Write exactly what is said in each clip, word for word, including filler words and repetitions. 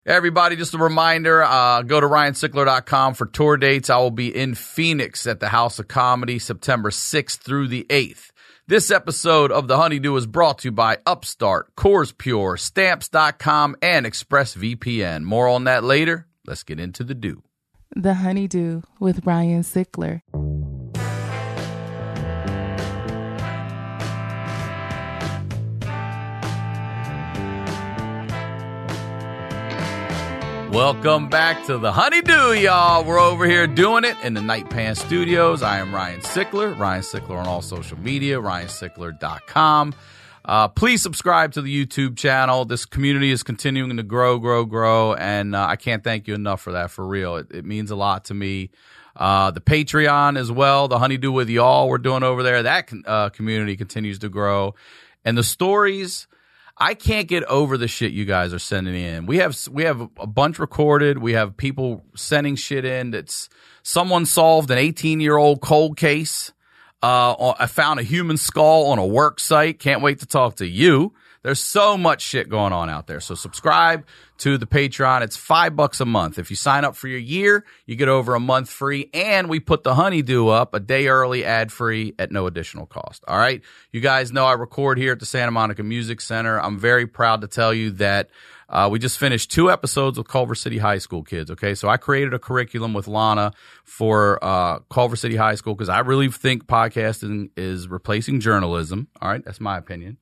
Everybody, just a reminder, uh, go to ryan sickler dot com for tour dates. I will be in Phoenix at the House of Comedy September sixth through the eighth. This episode of The Honeydew is brought to you by Upstart, Coors Pure, Stamps dot com, and ExpressVPN. More on that later. Let's get into the do. The Honeydew with Ryan Sickler. Welcome back to The Honeydew, y'all. We're over here doing it in the Night Pants Studios. I am Ryan Sickler. Ryan Sickler on all social media, ryan sickler dot com. Uh, please subscribe to the YouTube channel. This community is continuing to grow, grow, grow, and uh, I can't thank you enough for that, for real. It, it means a lot to me. Uh, the Patreon as well, The Honeydew with y'all we're doing over there. That uh, community continues to grow. And the stories, I can't get over the shit you guys are sending in. We have we have a bunch recorded. We have people sending shit in. That's someone solved an eighteen-year-old cold case. Uh, I found a human skull on a work site. Can't wait to talk to you. There's so much shit going on out there. So subscribe to the Patreon. It's five bucks a month. If you sign up for your year, you get over a month free. And we put the Honeydew up a day early, ad free at no additional cost. All right. You guys know I record here at the Santa Monica Music Center. I'm very proud to tell you that Uh, we just finished two episodes with Culver City High School kids, okay? So I created a curriculum with Lana for uh, Culver City High School because I really think podcasting is replacing journalism, all right? That's my opinion.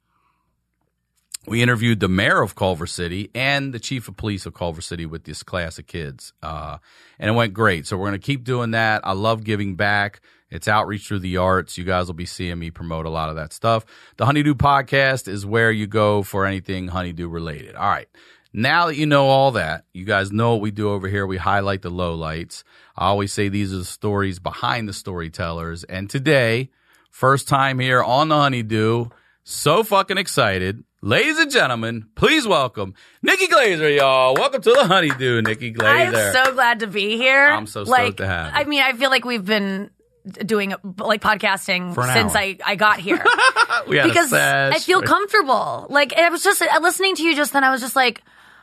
We interviewed the mayor of Culver City and the chief of police of Culver City with this class of kids, uh, and it went great. So we're going to keep doing that. I love giving back. It's outreach through the arts. You guys will be seeing me promote a lot of that stuff. The Honeydew Podcast is where you go for anything Honeydew related. All right. Now that you know all that, you guys know what we do over here. We highlight the lowlights. I always say these are the stories behind the storytellers. And today, first time here on the Honeydew, so fucking excited. Ladies and gentlemen, please welcome Nikki Glazer, y'all. Welcome to the Honeydew, Nikki Glazer. I'm so glad to be here. I'm so stoked like, to have you. I mean, I feel like we've been doing like podcasting For an since hour. I, I got here. we had because a sesh. I feel comfortable. Like, I was just listening to you just then. I was just like,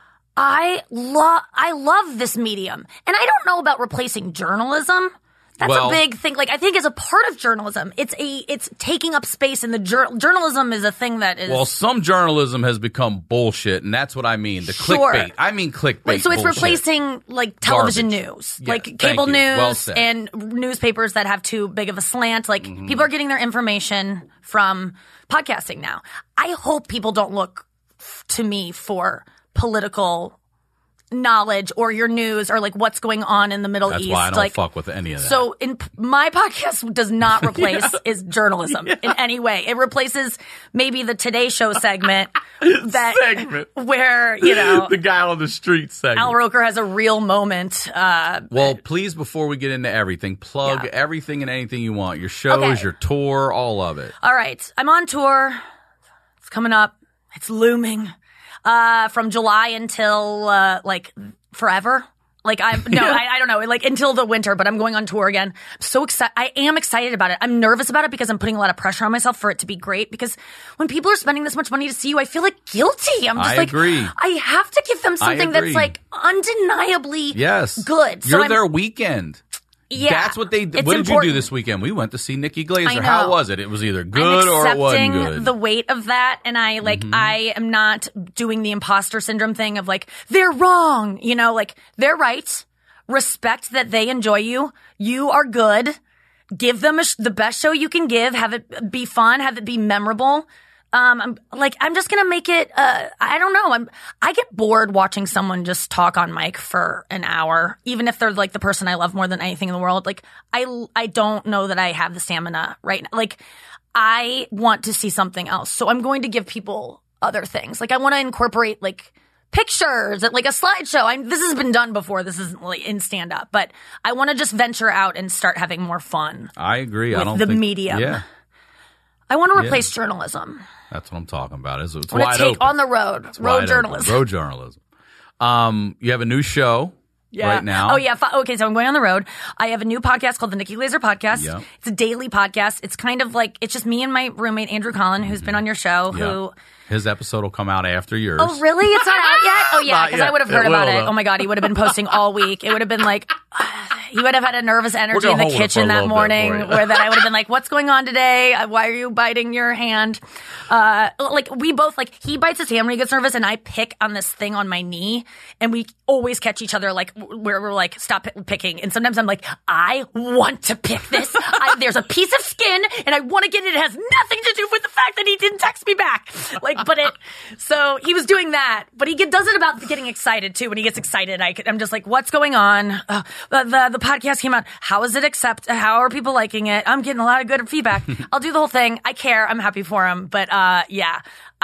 I love, I love this medium. And I don't know about replacing journalism. That's well, a big thing. Like, I think as a part of journalism, it's a, it's taking up space in the jur- journalism is a thing that is. Well, some journalism has become bullshit, and that's what I mean. The Sure. clickbait. I mean clickbait. Like, so it's bullshit. replacing like television Garbage. news, Yes, like thank cable you. Well news said. and newspapers that have too big of a slant. Like Mm-hmm. people are getting their information from podcasting now. I hope people don't look f- to me for political knowledge or your news or like what's going on in the Middle That's East. why I don't like, fuck with any of that. So in p- my podcast does not replace is journalism in any way. It replaces maybe the Today Show segment that Segment. where, you know, the guy on the street segment. Al Roker has a real moment. Uh, Well, please, before we get into everything, plug Yeah. everything and anything you want. Your shows, Okay. your tour, all of it. all right. I'm on tour. It's coming up. It's looming. Uh, from July until, uh, like forever. Like I'm, no, I, I don't know, like until the winter, but I'm going on tour again. I'm so excited. I am excited about it. I'm nervous about it because I'm putting a lot of pressure on myself for it to be great because when people are spending this much money to see you, I feel like guilty. I'm just I like, agree. I have to give them something agree. that's like undeniably Yes. good. So You're I'm- their weekend. Yeah. That's what they It's What did important. you do this weekend? We went to see Nikki Glazer. I know. How was it? It was either good I'm or it wasn't accepting good. the weight of that, and I like Mm-hmm. I am not doing the imposter syndrome thing of like they're wrong, you know, like they're right. Respect that they enjoy you. You are good. Give them a sh- the best show you can give. Have it be fun. Have it be memorable. Um, I'm like I'm just gonna make it. Uh, I don't know. I'm I get bored watching someone just talk on mic for an hour, even if they're like the person I love more than anything in the world. Like I I don't know that I have the stamina right now. Like I want to see something else, so I'm going to give people other things. Like I want to incorporate like pictures, like a slideshow. I'm, this has been done before. This isn't like in stand up, but I want to just venture out and start having more fun. I agree. I with don't the think, medium. Yeah, I want to replace journalism. that's what I'm talking about. It's, it's I want wide to take open. on the road, It's road wide journalism. open. Road journalism. Um, you have a new show. Yeah. right now. Oh, yeah. Fi- okay, so I'm going on the road. I have a new podcast called the Nikki Glazer Podcast. Yeah. It's a daily podcast. It's kind of like, it's just me and my roommate, Andrew Collin, who's been on your show, Yeah. who... His episode will come out after yours. Oh, really? It's not out yet? Oh, yeah, Not because yet. I would have It heard about will, it. though. Oh, my God. He would have been posting all week. It would have been like, he would have had a nervous energy gonna in the hold it for a kitchen that little bit morning for you. where then I would have been like, what's going on today? Uh, Why are you biting your hand? Uh, like, we both, like, he bites his hand when he gets nervous, and I pick on this thing on my knee, and we always catch each other, like, where we're like, stop picking. And sometimes I'm like, I want to pick this. I, there's a piece of skin, and I want to get it. It has nothing to do with the fact that he didn't text me back. Like, but it, so he was doing that, but he get, does it about getting excited too. When he gets excited, I, I'm just like, what's going on? Uh, the, the, the podcast came out. How is it accept? How are people liking it? I'm getting a lot of good feedback. I'll do the whole thing. I care. I'm happy for him. But, uh, yeah,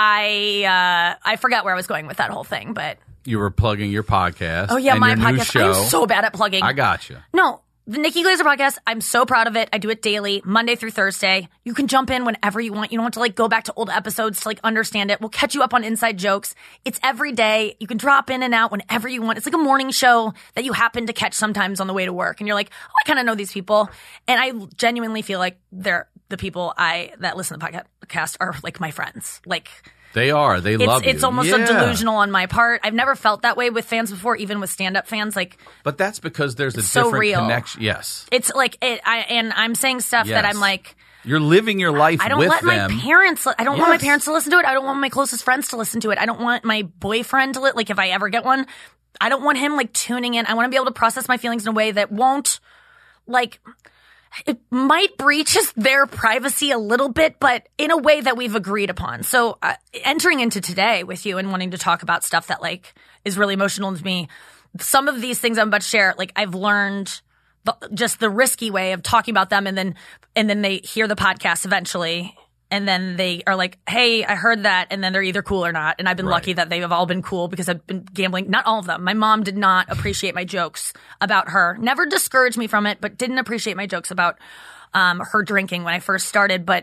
I, uh, I forgot where I was going with that whole thing, but. You were plugging your podcast. Oh yeah, and my your new podcast. show. I'm so bad at plugging. I got you. No, the Nikki Glazer podcast, I'm so proud of it. I do it daily, Monday through Thursday. You can jump in whenever you want. You don't have to like go back to old episodes to like understand it. We'll catch you up on inside jokes. It's every day. You can drop in and out whenever you want. It's like a morning show that you happen to catch sometimes on the way to work. And you're like, oh, I kind of know these people. And I genuinely feel like they're the people I that listen to the podcast are like my friends. Like, They are. They it's, love you. it's almost Yeah. a delusional on my part. I've never felt that way with fans before, even with stand-up fans. Like, But that's because there's a so different real. connection. Yes. it's like it. I and I'm saying stuff that Yes. I'm like, You're living your life I don't with let them. my parents. I don't want my Yes. parents to listen to it. I don't want my closest friends to listen to it. I don't want my boyfriend to li- like if I ever get one. I don't want him like tuning in. I want to be able to process my feelings in a way that won't like. It might breach their privacy a little bit, but in a way that we've agreed upon. So uh, entering into today with you and wanting to talk about stuff that like is really emotional to me, some of these things I'm about to share, like I've learned the, just the risky way of talking about them, and then and then they hear the podcast eventually, and then they are like, hey, I heard that, and then they're either cool or not. And I've been Right. lucky that they have all been cool because I've been gambling. Not all of them. My mom did not appreciate my jokes about her. Never discouraged me from it, but didn't appreciate my jokes about um, her drinking when I first started. But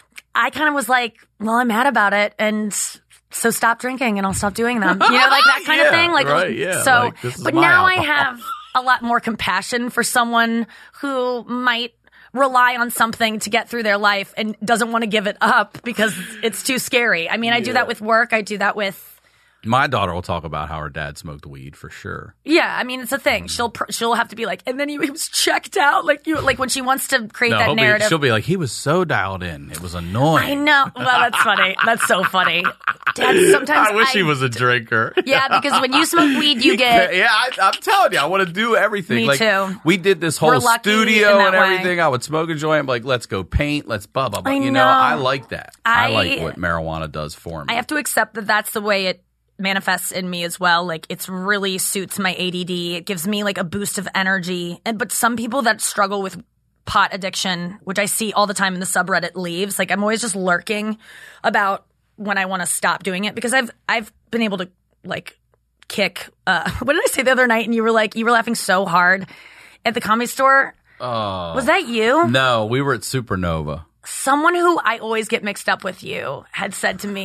I kind of was like, well, I'm mad about it, and so stop drinking and I'll stop doing them. You know, like that kind Yeah, of thing. Like, right, yeah, so, like, this is but my now I alcohol. have a lot more compassion for someone who might rely on something to get through their life and doesn't want to give it up because it's too scary. I mean, I do that with work. I do that with, My daughter will talk about how her dad smoked weed for sure. yeah, I mean, it's a thing. She'll, pr- she'll have to be like, and then he, he was checked out. Like you, like when she wants to create No, that he'll be- narrative. she'll be like, he was so dialed in. It was annoying. I know. Well, that's funny. That's so funny. Dad, sometimes I wish he was a drinker. Yeah, because when you smoke weed, you get. Yeah, I, I'm telling you, I want to do everything. Me like, too. We did this whole We're lucky studio in that and way. everything. I would smoke a joint. I'm like, let's go paint. Let's blah blah blah. I You know, know. I like that. I, I- like what marijuana does for me. I have to accept that that's the way it manifests in me as well. Like it's really suits my A D D. It gives me like a boost of energy. And but some people that struggle with pot addiction, which I see all the time in the subreddit leaves, like I'm always just lurking about when I want to stop doing it because I've I've been able to like kick. Uh, what did I say the other night? And you were like you were laughing so hard at the Comedy Store. Oh. Was that you? No, we were at Supernova. Someone who I always get mixed up with you had said to me,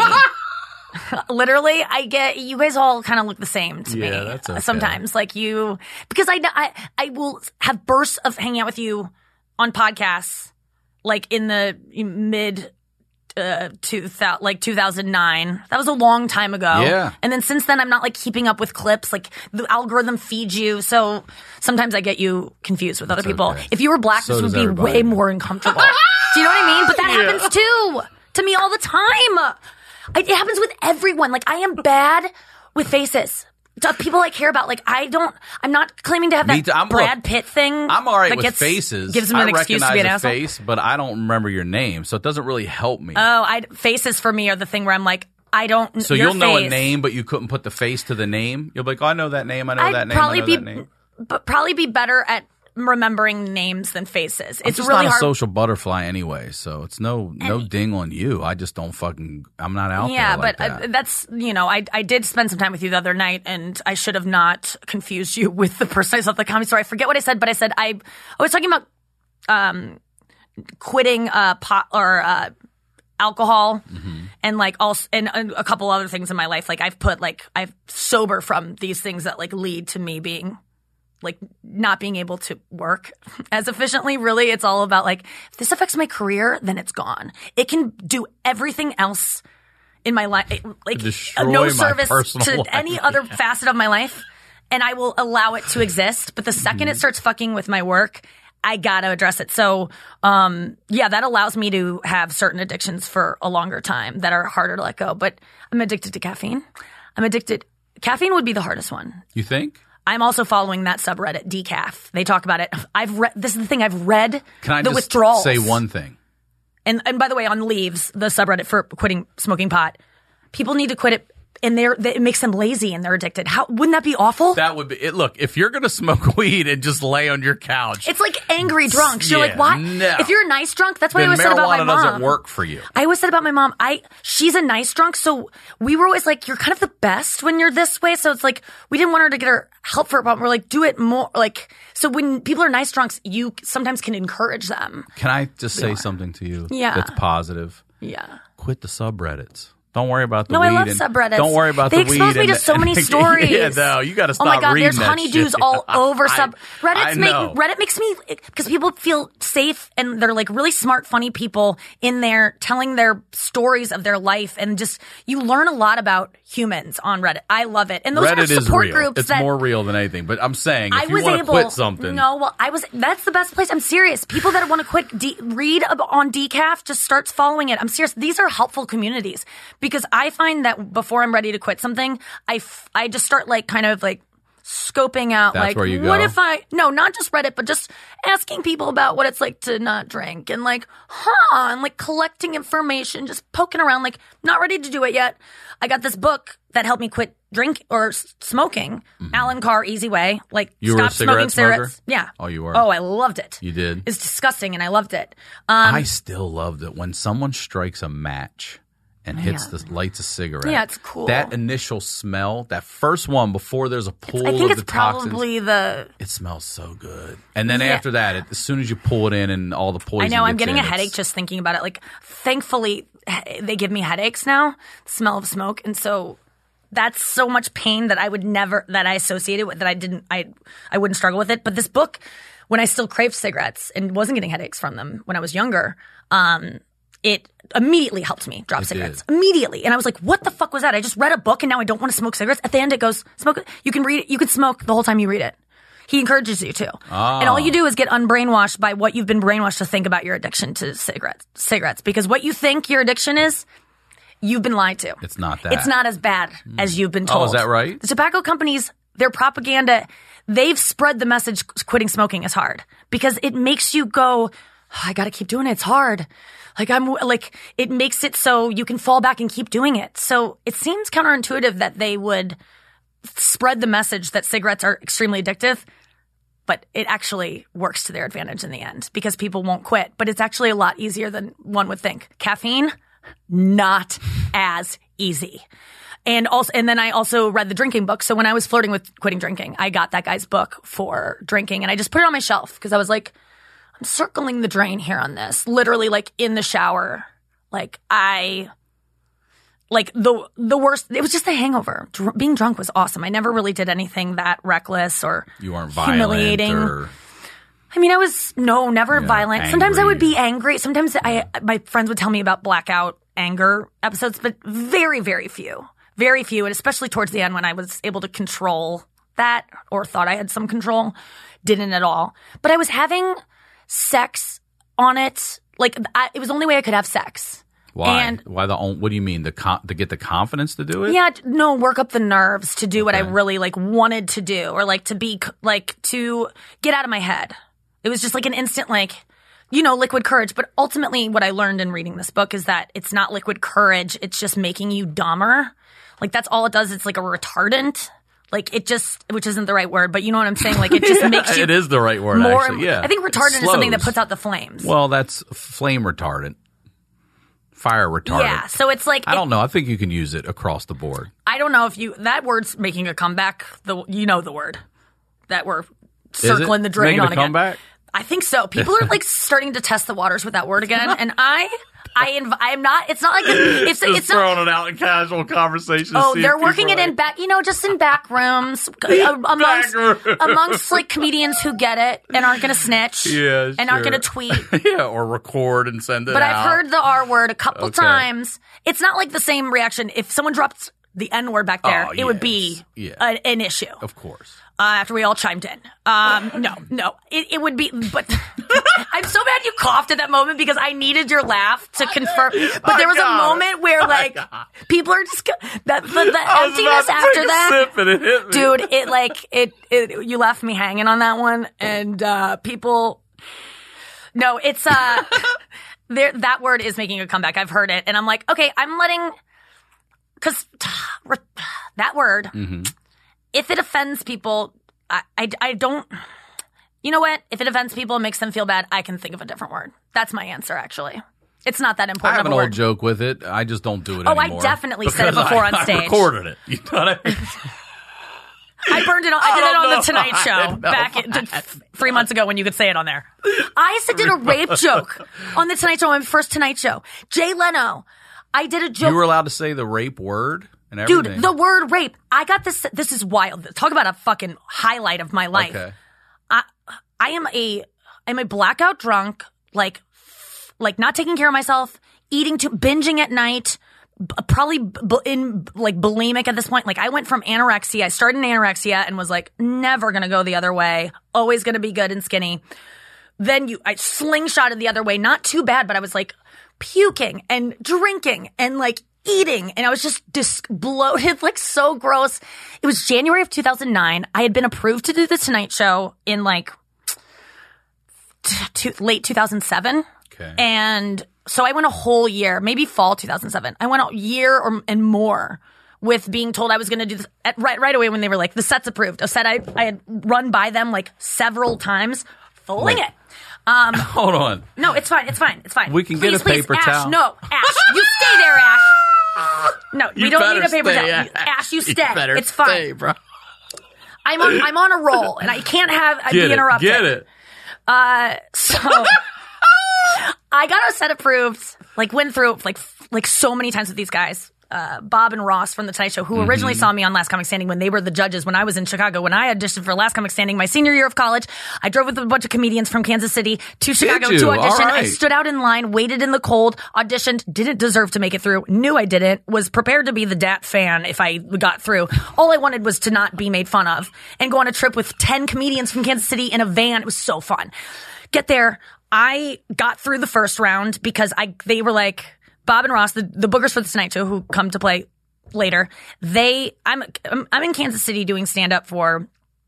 literally, I get, you guys all kind of look the same to me. Yeah, that's okay. Sometimes, like you, because I, I, I will have bursts of hanging out with you on podcasts, like in the mid, uh, two thousand, like two thousand nine. That was a long time ago. Yeah. And then since then, I'm not like keeping up with clips. Like the algorithm feeds you. So sometimes I get you confused with other people. okay. If you were black, So this would does be everybody. way more uncomfortable. Do you know what I mean? But that Yeah. happens too to me all the time. It happens with everyone. Like I am bad with faces. To people I care about. Like I don't. I'm not claiming to have Me that too. I'm- Brad look, Pitt thing. I'm all right that with gets, faces. Gives him an I excuse to recognize be an a asshole. face, but I don't remember your name, so it doesn't really help me. Oh, I faces for me are the thing where I'm like, I don't. so your you'll know a face- name, but you couldn't put the face to the name. You'll be like, oh, I know that name. I know I'd that name. probably I know be, that name. but probably be better at remembering names than faces. I'm It's just really not a hard. social butterfly anyway, so it's no no ding on you. I just don't fucking. I'm not out Yeah, there like but that. uh, that's, you know, I I did spend some time with you the other night, and I should have not confused you with the person I saw at the Comedy Store. I forget what I said, but I said I, I was talking about um, quitting uh, pot or uh, alcohol Mm-hmm. and like also and uh, a couple other things in my life. Like I've put like I've sober from these things that like lead to me being like not being able to work as efficiently. Really, it's all about like, if this affects my career, then it's gone. It can do everything else in my life, like Destroy no my service personal to life. any other facet of my life, and I will allow it to exist. But the second it starts fucking with my work, I gotta address it. So, um, yeah, that allows me to have certain addictions for a longer time that are harder to let go. But I'm addicted to caffeine. I'm addicted. Caffeine would be the hardest one. You think? I'm also following that subreddit, Decaf. They talk about it. I've read, this is the thing, I've read Can I the just withdrawals. say one thing? And and by the way, on Leaves, the subreddit for quitting smoking pot, people need to quit it, and they're it makes them lazy and they're addicted. How wouldn't that be awful? That would be it. Look, if you're gonna smoke weed and just lay on your couch, It's like angry drunks. You're Yeah, like, why? no. If you're a nice drunk, that's what I then always said about my marijuana mom. doesn't work for you. I always said about my mom, I she's a nice drunk, so we were always like, you're kind of the best when you're this way. So it's like we didn't want her to get her help for it, but we're like, do it more. Like, so when people are nice drunks, you sometimes can encourage them. Can I just say something to you? Yeah. That's positive. Yeah. Quit the subreddits. Don't worry about the No, weed. I love and subreddits. Don't worry about They the weed. expose me and to the- so many and- stories. Yeah, no, you got to stop Oh my God, reading there's that honeydews shit. all over I- sub. I Reddit's make know. Reddit makes me because people feel safe and they're like really smart, funny people in there telling their stories of their life, and just you learn a lot about humans on Reddit. I love it, and those Reddit are is support real. groups It's that more real than anything. But I'm saying, if I you was want to able. quit something, No, well, I was. That's the best place. I'm serious. People that want to quit, de- read ab- on Decaf. Just starts following it. I'm serious. These are helpful communities because I find that before I'm ready to quit something, I f- I just start like kind of like scoping out That's like where you what go? if I no not just Reddit but just asking people about what it's like to not drink and like huh and like collecting information, just poking around, like not ready to do it yet. I got this book that helped me quit drink or s- smoking. Alan Carr, Easy Way. Like You were a stop smoking cigarette cigarettes. smoker? Yeah. Oh, you were? Oh, I loved it. You did? It's disgusting and I loved it. Um, I still loved it when someone strikes a match and hits the lights a cigarette. Yeah, it's cool. That initial smell, that first one before there's a pool I think of it's the toxins, probably the. it smells so good. And then Yeah. after that, it, as soon as you pull it in and all the poison I know. I'm gets getting in, a headache it's- just thinking about it. Like, thankfully, he- they give me headaches now. The smell of smoke, and so that's so much pain that I would never that I associated with that I didn't. I I wouldn't struggle with it. But this book, when I still craved cigarettes and wasn't getting headaches from them when I was younger, um, it immediately helped me drop It cigarettes did. immediately. And I was like, "What the fuck was that?" I just read a book and now I don't want to smoke cigarettes. At the end, it goes, "Smoke it. You can read it. You can smoke the whole time you read it." He encourages you to. And all you do is get unbrainwashed by what you've been brainwashed to think about your addiction to cigarettes. Cigarettes, because what you think your addiction is, you've been lied to. It's not that. It's not as bad as you've been told. Oh, is that right? The tobacco companies, their propaganda, they've spread the message quitting smoking is hard because it makes you go, oh, I got to keep doing it. It's hard. Like I'm like, it makes it so you can fall back and keep doing it. So it seems counterintuitive that they would spread the message that cigarettes are extremely addictive, but it actually works to their advantage in the end because people won't quit. But it's actually a lot easier than one would think. Caffeine, not as easy. And also, and then I also read the drinking book. So when I was flirting with quitting drinking, I got that guy's book for drinking and I just put it on my shelf because I was like, I'm circling the drain here on this. Literally like in the shower. Like I, like the, the worst, it was just a hangover. Dr- being drunk was awesome. I never really did anything that reckless or You weren't violent humiliating. or I mean, I was, no, never Yeah, violent. Sometimes I angry. would be angry. Sometimes I, my friends would tell me about blackout anger episodes, but very, very few. Very few. And especially towards the end when I was able to control that or thought I had some control, didn't at all. But I was having sex on it. Like, I, it was the only way I could have sex. why? And why the? on- What do you mean? The con- to get the confidence to do it? yeah, no, work up the nerves to do what I Okay. really like wanted to do or like to be like to get out of my head. It was just like an instant like, you know, liquid courage. But ultimately what I learned in reading this book is that it's not liquid courage. It's just making you dumber. Like that's all it does. It's like a retardant. Like it just, which isn't the right word, but you know what I'm saying? Like it just makes you It is the right word, more. actually. Yeah. I think retardant It is something that slows. puts out the flames. Well, that's flame retardant, fire retardant. yeah. So it's like, I it- don't know. I think you can use it across the board. I don't know if you, that word's making a comeback. The, you know, the word that we're Is it? circling the drain Making on a again. comeback? I think so. People are like starting to test the waters with that word again. And I, I inv- I'm not. It's not like a, it's Just it's throwing not. it out in casual conversation. Oh, see they're if working it people are in back. You know, just in back rooms uh, amongst Back room. amongst like comedians who get it and aren't going to snitch. Yeah, and aren't sure. going to tweet. Yeah, or record and send it But out. I've heard the R word a couple Okay. times. It's not like the same reaction. If someone dropped the N word back there, Oh, it would yes. be Yeah. a- an issue. Of course. Uh, after we all chimed in. Um, no, no. It, it would be, but I'm so mad you coughed at that moment because I needed your laugh to confirm. But there was a God. moment where, like, people are just, go- that, the, the I was emptiness about to after take a that. sip and it hit me. Dude, it, like, it, it, you left me hanging on that one. And, uh, people, no, it's, uh, there, that word is making a comeback. I've heard it. And I'm like, okay, I'm letting, cause that word, Mm-hmm. if it offends people, I, I, I don't, you know what? If it offends people and makes them feel bad, I can think of a different word. That's my answer, actually. It's not that I important have of an a old word. joke with it. I just don't do it Oh, I anymore. definitely said it Because before I- on I stage. recorded it. You know what I mean? I burned it on, I did it don't on know. The Tonight I Show didn't know. back in, three months ago when you could say it on there. I did a rape joke on The Tonight Show, on my first Tonight Show. Jay Leno, I did a joke. You were allowed to say the rape word and everything. Dude, the word rape. I got this. This is wild. Talk about a fucking highlight of my life. Okay. I I am a I'm a blackout drunk, like like not taking care of myself, eating to binging at night, b- probably b- in like bulimic at this point. Like I went from anorexia. I started in anorexia and was like never gonna go the other way. Always gonna be good and skinny. Then you I slingshotted the other way. Not too bad, but I was like puking and drinking and like eating, and I was just dis- bloated, like so gross. It was January of two thousand nine. I had been approved to do the Tonight Show in like t- t- late two thousand seven. Okay. And so I went a whole year, maybe fall two thousand seven. I went a year or and more with being told I was going to do this at, right right away when they were like, the set's approved. A set I, I had run by them like several times. Fling Wait. it. Um, Hold on. no, it's fine. It's fine. It's fine. We can please, get a please, paper Ash, towel. No, Ash, you stay there, Ash. No, You we don't need better a paper stay, towel. Ash, you stay. better It's fine. stay, bro. I'm on. I'm on a roll, and I can't have I Get be it. interrupted. Get it. Uh, so I got a set approved. Like went through like like so many times with these guys. Uh, Bob and Ross from The Tonight Show, who Mm-hmm. originally saw me on Last Comic Standing when they were the judges when I was in Chicago. When I auditioned for Last Comic Standing my senior year of college, I drove with a bunch of comedians from Kansas City to Chicago you? to All audition. I right. stood out in line, waited in the cold, auditioned, didn't deserve to make it through, knew I didn't, was prepared to be the Dat fan if I got through. All I wanted was to not be made fun of and go on a trip with ten comedians from Kansas City in a van. It was so fun. Get there. I got through the first round because I they were like, Bob and Ross, the, the boogers for The Tonight Show who come to play later, they I'm I'm, I'm in Kansas City doing stand up for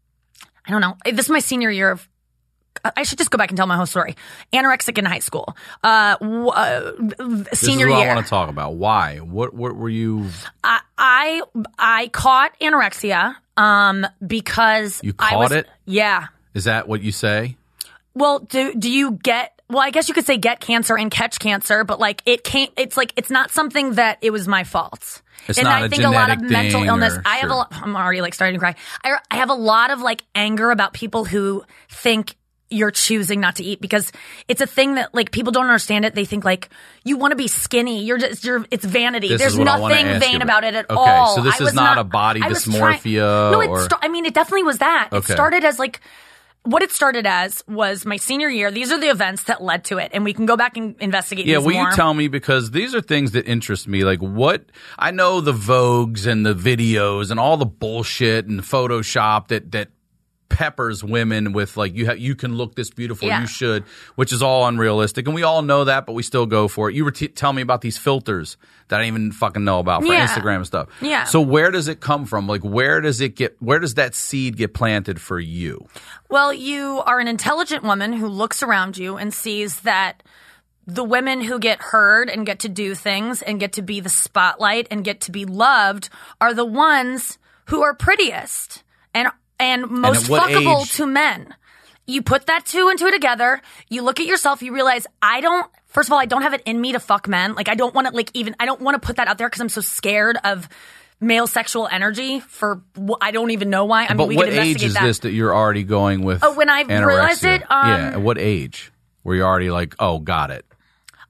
I don't know. This is my senior year of. I should just go back and tell my whole story. Anorexic in high school. Uh, w- uh This senior is what year. I want to talk about. Why? What? What were you? I, I I caught anorexia um because You I caught was, it? Yeah. Is that what you say? Well, do do you get? Well, I guess you could say get cancer and catch cancer, but like it can't. It's like it's not something that it was my fault. It's and not I a think a lot of genetic mental thing illness. or- I have a. sure. lot- I'm already like starting to cry. I I have a lot of like anger about people who think you're choosing not to eat because it's a thing that like people don't understand it. They think like you want to be skinny. You're just you're. It's vanity. This There's is what I wanna nothing ask vain you about about. it at Okay, all. so this I is was not a body I was dysmorphia no, it. or- Sta- I mean, it definitely was that. It Okay. started as like. What it started as was my senior year. These are the events that led to it, and we can go back and investigate. Yeah, these will more. you tell me, because these are things that interest me. Like what I know, the Vogues and the videos and all the bullshit and Photoshop that that peppers women with like you ha- you can look this beautiful, Yeah. you should, which is all unrealistic, and we all know that, but we still go for it. You were t- telling me about these filters that I didn't even fucking know about for Yeah. Instagram and stuff. Yeah. So where does it come from? Like where does it get? Where does that seed get planted for you? Well, you are an intelligent woman who looks around you and sees that the women who get heard and get to do things and get to be the spotlight and get to be loved are the ones who are prettiest and and most at what fuckable age? to men. You put that two and two together, you look at yourself, you realize I don't, first of all, I don't have it in me to fuck men. Like I don't want to like even, I don't want to put that out there because I'm so scared of male sexual energy for, wh- I don't even know why. I mean, But we what can investigate age is that. this that you're already going with? Oh, when I anorexia? realized it, um, yeah. At what age were you already like, oh, got it?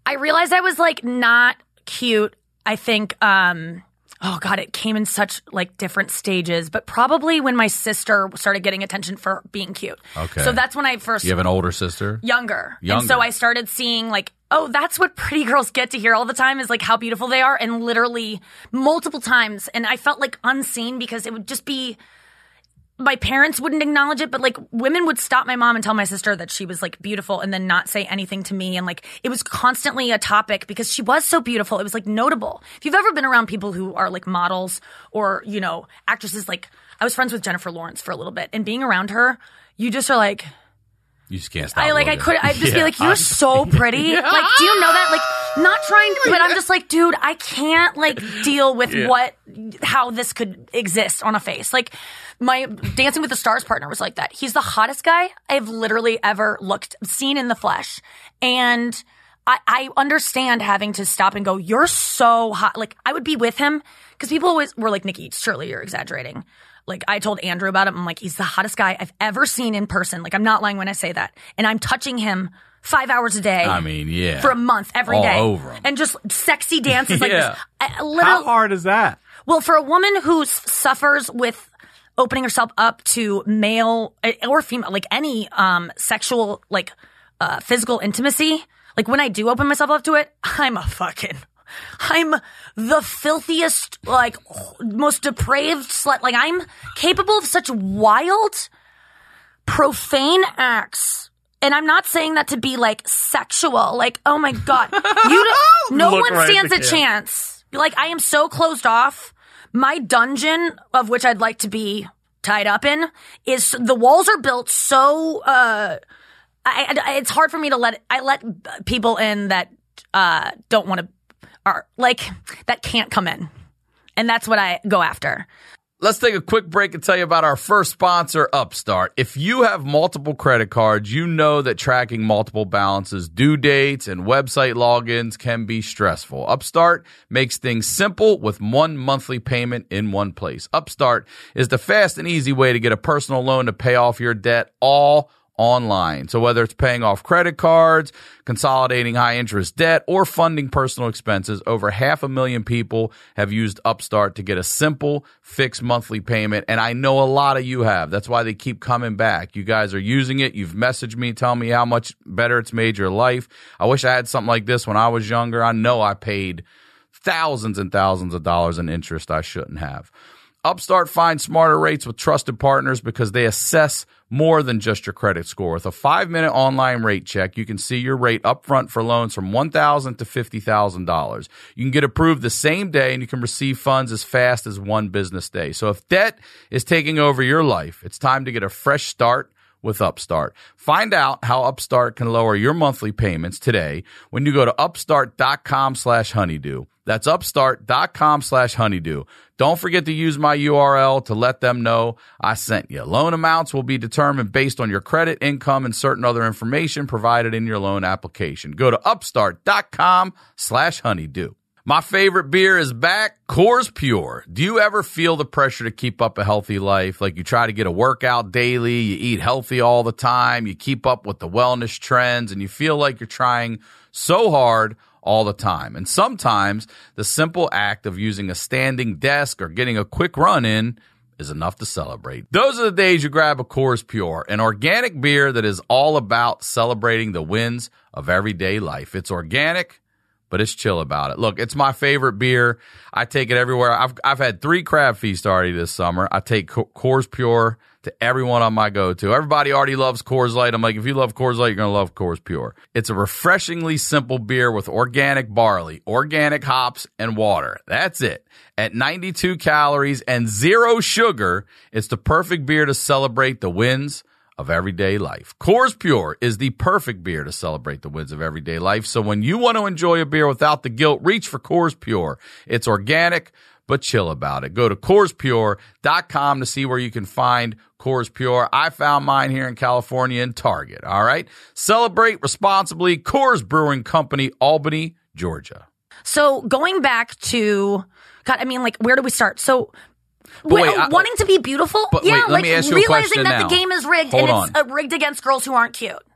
I realized I was like not cute. I think, um, oh God, it came in such like different stages, but probably when my sister started getting attention for being cute. Okay. So that's when I first. You have an older sister? Younger. Younger. And so I started seeing like, oh, that's what pretty girls get to hear all the time is like how beautiful they are, and literally multiple times. And I felt like unseen because it would just be. My parents wouldn't acknowledge it, but like women would stop my mom and tell my sister that she was like beautiful and then not say anything to me. And like it was constantly a topic because she was so beautiful. It was like notable. If you've ever been around people who are like models or, you know, actresses, like I was friends with Jennifer Lawrence for a little bit, and being around her, you just are like, you just can't stop. I like, looking. I could, I'd just yeah, be like, you're so pretty. Yeah. Like, do you know that? Like, not trying, but I'm just like, dude, I can't like deal with Yeah. what, how this could exist on a face. Like, my Dancing with the Stars partner was like that. He's the hottest guy I've literally ever looked, seen in the flesh. And I, I understand having to stop and go, you're so hot. Like, I would be with him because people always were like, Nikki, surely you're exaggerating. Like, I told Andrew about him. I'm like, he's the hottest guy I've ever seen in person. Like, I'm not lying when I say that. And I'm touching him five hours a day. I mean, yeah. For a month, every All day. over him. And just sexy dances like Yeah. this. I, literally, How hard is that? well, for a woman who s- suffers with opening herself up to male or female, like any um, sexual, like uh, physical intimacy, like when I do open myself up to it, I'm a fucking, I'm the filthiest, like most depraved slut. Like I'm capable of such wild, profane acts. And I'm not saying that to be like sexual. Like, oh my God, you don't, no Look one right stands at a the chance. Like I am so closed off. My dungeon, of which I'd like to be tied up in, is the walls are built so. Uh, I, I, it's hard for me to let. I let people in that uh, don't want to, are like that can't come in, and that's what I go after. Let's take a quick break and tell you about our first sponsor, Upstart. If you have multiple credit cards, you know that tracking multiple balances, due dates, and website logins can be stressful. Upstart makes things simple with one monthly payment in one place. Upstart is the fast and easy way to get a personal loan to pay off your debt all online. So whether it's paying off credit cards, consolidating high interest debt, or funding personal expenses, over half a million people have used Upstart to get a simple fixed monthly payment. And I know a lot of you have. That's why they keep coming back. You guys are using it. You've messaged me, telling me how much better it's made your life. I wish I had something like this when I was younger. I know I paid thousands and thousands of dollars in interest I shouldn't have. Upstart finds smarter rates with trusted partners because they assess more than just your credit score. With a five-minute online rate check, you can see your rate upfront for loans from one thousand dollars to fifty thousand dollars. You can get approved the same day, and you can receive funds as fast as one business day. So if debt is taking over your life, it's time to get a fresh start with Upstart. Find out how Upstart can lower your monthly payments today when you go to upstart.com slash honeydew. That's upstart.com slash honeydew. Don't forget to use my U R L to let them know I sent you. Loan amounts will be determined based on your credit, income, and certain other information provided in your loan application. Go to upstart.com slash honeydew. My favorite beer is back, Coors Pure. Do you ever feel the pressure to keep up a healthy life? Like you try to get a workout daily, you eat healthy all the time, you keep up with the wellness trends, and you feel like you're trying so hard all the time. And sometimes the simple act of using a standing desk or getting a quick run in is enough to celebrate. Those are the days you grab a Coors Pure, an organic beer that is all about celebrating the wins of everyday life. It's organic, but it's chill about it. Look, it's my favorite beer. I take it everywhere. I've I've had three crab feasts already this summer. I take Co- Coors Pure to everyone on my go-to. Everybody already loves Coors Light. I'm like, if you love Coors Light, you're going to love Coors Pure. It's a refreshingly simple beer with organic barley, organic hops, and water. That's it. At ninety-two calories and zero sugar, it's the perfect beer to celebrate the wins of everyday life. Coors Pure is the perfect beer to celebrate the wins of everyday life. So when you want to enjoy a beer without the guilt, reach for Coors Pure. It's organic, but chill about it. Go to Coors Pure dot com to see where you can find Coors Pure. I found mine here in California in Target. All right. Celebrate responsibly. Coors Brewing Company, Albany, Georgia. So going back to, God, I mean, like, where do we start? So But wait, w- I- wanting to be beautiful, But yeah, wait, let like me ask you a realizing question that now. the game is rigged Hold and it's uh, rigged against girls who aren't cute.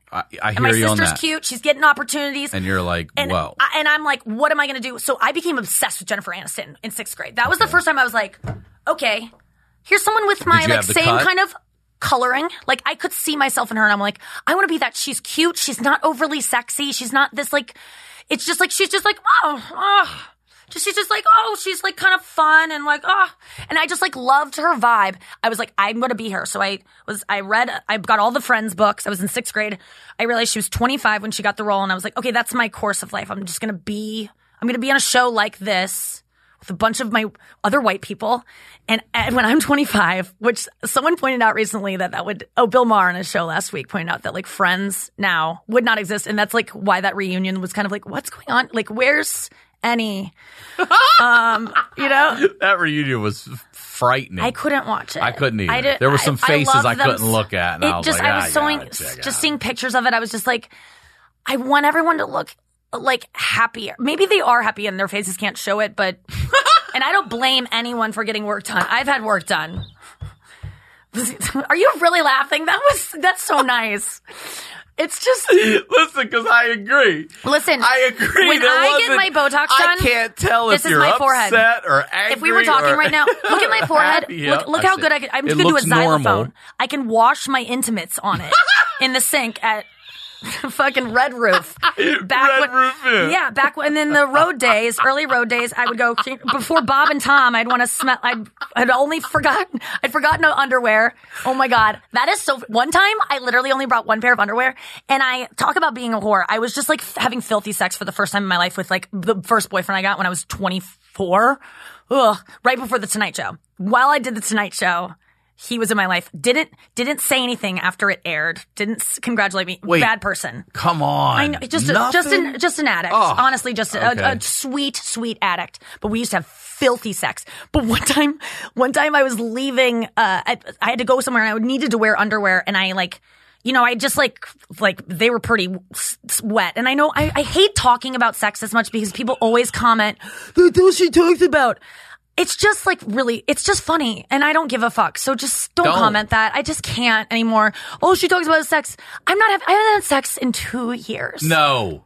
I, I and hear my you on sister's that. cute. She's getting opportunities. And you're like, and whoa. I, and I'm like, what am I going to do? So I became obsessed with Jennifer Aniston in sixth grade. That was the first time I was like, okay, here's someone with my you like have the same cut? kind of coloring. Like I could see myself in her and I'm like, I want to be that. She's cute. She's not overly sexy. She's not this like, it's just like, she's just like, oh, oh. Just, she's just like, oh, she's like kind of fun and like, oh, and I just like loved her vibe. I was like, I'm going to be her. So I was, I read, I got all the Friends books. I was in sixth grade. I realized she was twenty-five when she got the role. And I was like, okay, that's my course of life. I'm just going to be, I'm going to be on a show like this with a bunch of my other white people. And, and when I'm twenty-five, which someone pointed out recently that that would, oh, Bill Maher on his show last week pointed out that like Friends now would not exist. And that's like why that reunion was kind of like, what's going on? Like, where's any, um, you know, That reunion was frightening. I couldn't watch it. I couldn't either. I did, there were some I, faces I, I, loved them. couldn't look at. And it I was just, like, I was I so, gotta check just out. seeing pictures of it. I was just like, I want everyone to look like happier. Maybe they are happy and their faces can't show it, but, and I don't blame anyone for getting work done. I've had work done. Are you really laughing? That was, that's so nice. It's just listen, because I agree. Listen, I agree. When there I get my Botox done, I can't tell this if is you're my upset forehead. or angry. If we were talking or right now, look at my forehead. happy. Yep, look look I how see. good I can. I'm It just gonna do a looks xylophone. normal. I can wash my intimates on it in the sink at fucking Red Roof. Back Red when, Roof Inn. Yeah, back when in the road days, early road days, I would go before Bob and Tom. I'd want to smell. I'd I'd only forgotten. I'd forgotten no underwear. Oh my god, that is so. One time, I literally only brought one pair of underwear, and I talk about being a whore. I was just like having filthy sex for the first time in my life with like the first boyfriend I got when I was twenty-four. Ugh, right before the Tonight Show. While I did the Tonight Show. He was in my life. Didn't didn't say anything after it aired. Didn't s- congratulate me. Wait. Bad person. Come on. I know. Just a, Nothing? just an just an addict. Oh, Honestly, just a, okay. a, a sweet sweet addict. But we used to have filthy sex. But one time, one time I was leaving. Uh, I, I had to go somewhere and I needed to wear underwear. And I like, you know, I just like like they were pretty s- s- wet. And I know I, I hate talking about sex as much because people always comment, "That's all she talks about." It's just like really, it's just funny, and I don't give a fuck. So just don't, Don't. comment that. I just can't anymore. Oh, she talks about sex. I'm not. Have, I haven't had sex in two years. No.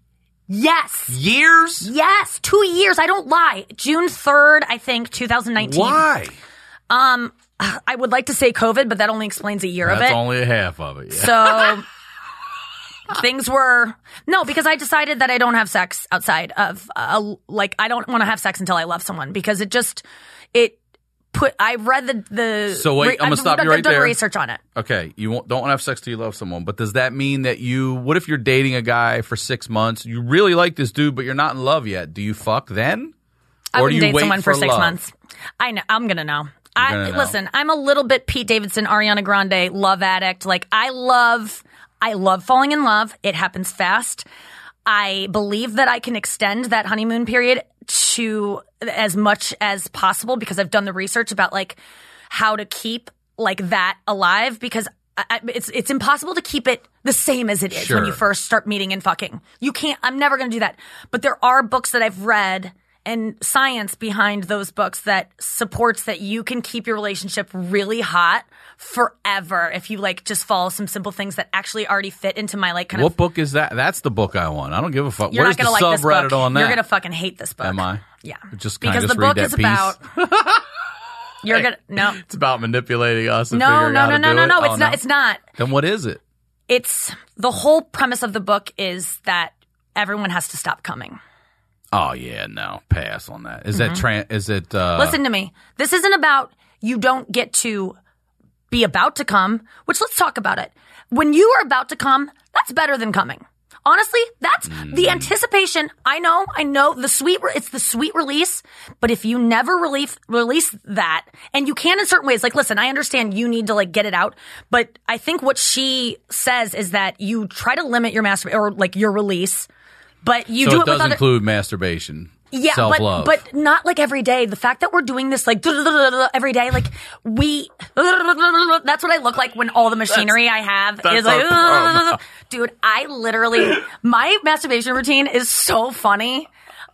Yes. Years? Yes. Two years. I don't lie. June third, I think, twenty nineteen. Why? Um, I would like to say COVID, but that only explains a year That's of it. only a half of it. Yeah. So things were no, because I decided that I don't have sex outside of uh, like I don't want to have sex until I love someone because it just it put. I've read the the. So wait, I'm gonna I've stop you done- right done there. Research on it. Okay, you won't, don't want to have sex till you love someone, but does that mean that you? What if you're dating a guy for six months? You really like this dude, but you're not in love yet. Do you fuck then? I Or wouldn't do you date wait someone for, for six love? months. I know. I'm gonna know. I gonna know. listen. I'm a little bit Pete Davidson, Ariana Grande, love addict. Like I love, I love falling in love. It happens fast. I believe that I can extend that honeymoon period to as much as possible because I've done the research about like how to keep like that alive because I, I, it's it's impossible to keep it the same as it is Sure. when you first start meeting and fucking. You can't. I'm never going to do that. But there are books that I've read and science behind those books that supports that you can keep your relationship really hot forever if you like just follow some simple things that actually already fit into my like kind What of. book is that? That's the book I want. I don't give a fuck. You're Where's not gonna the like this subreddit book. on that? You're gonna fucking hate this book. Am I? Yeah. Just can I because just the read book that is piece? about. You're gonna no It's about manipulating us. And no figuring no out no how no to no do no. it? It's Oh, not. It's not. Then what is it? It's the whole premise of the book is that everyone has to stop coming. Oh yeah, no, pass on that. Is Mm-hmm. that tran? Is it? Uh, Listen to me. This isn't about you don't get to be about to come, which let's talk about it. When you are about to come, that's better than coming. Honestly, that's Mm. the anticipation. I know, I know the sweet, re- it's the sweet release, but if you never release, release that, and you can in certain ways, like, listen, I understand you need to like get it out, but I think what she says is that you try to limit your master or like your release, but you so do it it, does with other, include masturbation. yeah, self-love. but but not like every day. The fact that we're doing this like every day, like we, that's what I look like when all the machinery I have that's is like, our promo. dude, I literally, my masturbation routine is so funny.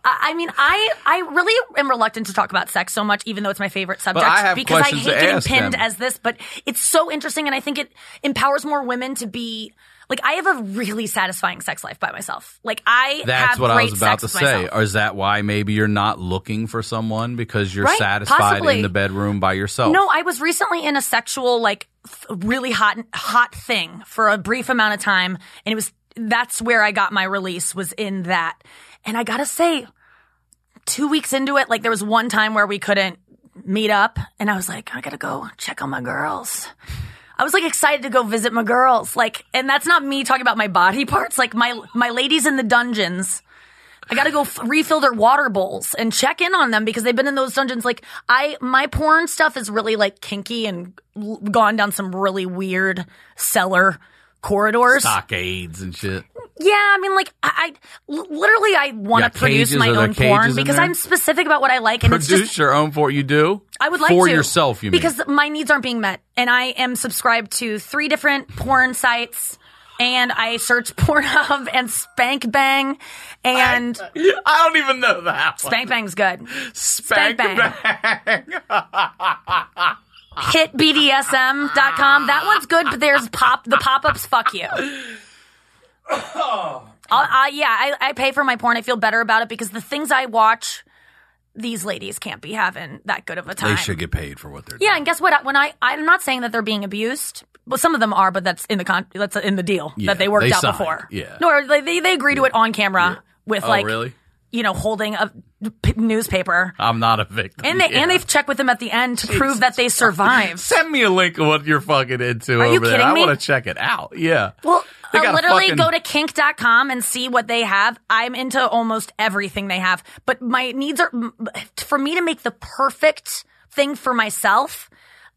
I, I mean, I I really am reluctant to talk about sex so much, even though it's my favorite subject, I have because I questions hate to getting ask pinned them. as this. But it's so interesting, and I think it empowers more women to be. Like, I have a really satisfying sex life by myself. Like, I That's have what I great was about sex to with say. myself. Or is that why maybe you're not looking for someone because you're Right, satisfied possibly. in the bedroom by yourself? No, I was recently in a sexual, like, th- really hot, hot thing for a brief amount of time. And it was, that's where I got my release, was in that. And I gotta say, two weeks into it, like, there was one time where we couldn't meet up. And I was like, I gotta go check on my girls. I was like excited to go visit my girls. Like, and that's not me talking about my body parts. Like, my, my ladies in the dungeons. I gotta go f- refill their water bowls and check in on them because they've been in those dungeons. Like, I, my porn stuff is really like kinky and l- gone down some really weird cellar corridors. Stockades and shit. Yeah, I mean, like, I, I l- literally, I want Yeah, to produce cages. my Are there own cages porn in because there? I'm specific about what I like, and it's Produce just your own for you do? I would like for to. yourself, you mean? Because my needs aren't being met. And I am subscribed to three different porn sites. And I search Pornhub and Spank Bang. And I, I don't even know that one. Spank Bang's good. Spank Bang. Bang. hit B D S M dot com. That one's good, but there's pop the pop-ups fuck you. Uh, uh, yeah, I, I pay for my porn. I feel better about it because the things I watch, these ladies can't be having that good of a time. They should get paid for what they're doing. Yeah, and guess what? When I, I'm not saying that they're being abused. Well, some of them are, but that's in the con- that's in the deal Yeah, that they worked they out signed, before. yeah. No, or they they, they agree to it on camera with Oh, like, really? you know, holding a p- newspaper. I'm not a victim. And they yeah. and they've checked with them at the end to prove that they survived. Send me a link of what you're fucking into Are over you there. kidding I me? want to check it out. Yeah. Well, They uh, got a literally fucking- go to kink dot com and see what they have. I'm into almost everything they have, but my needs are for me to make the perfect thing for myself.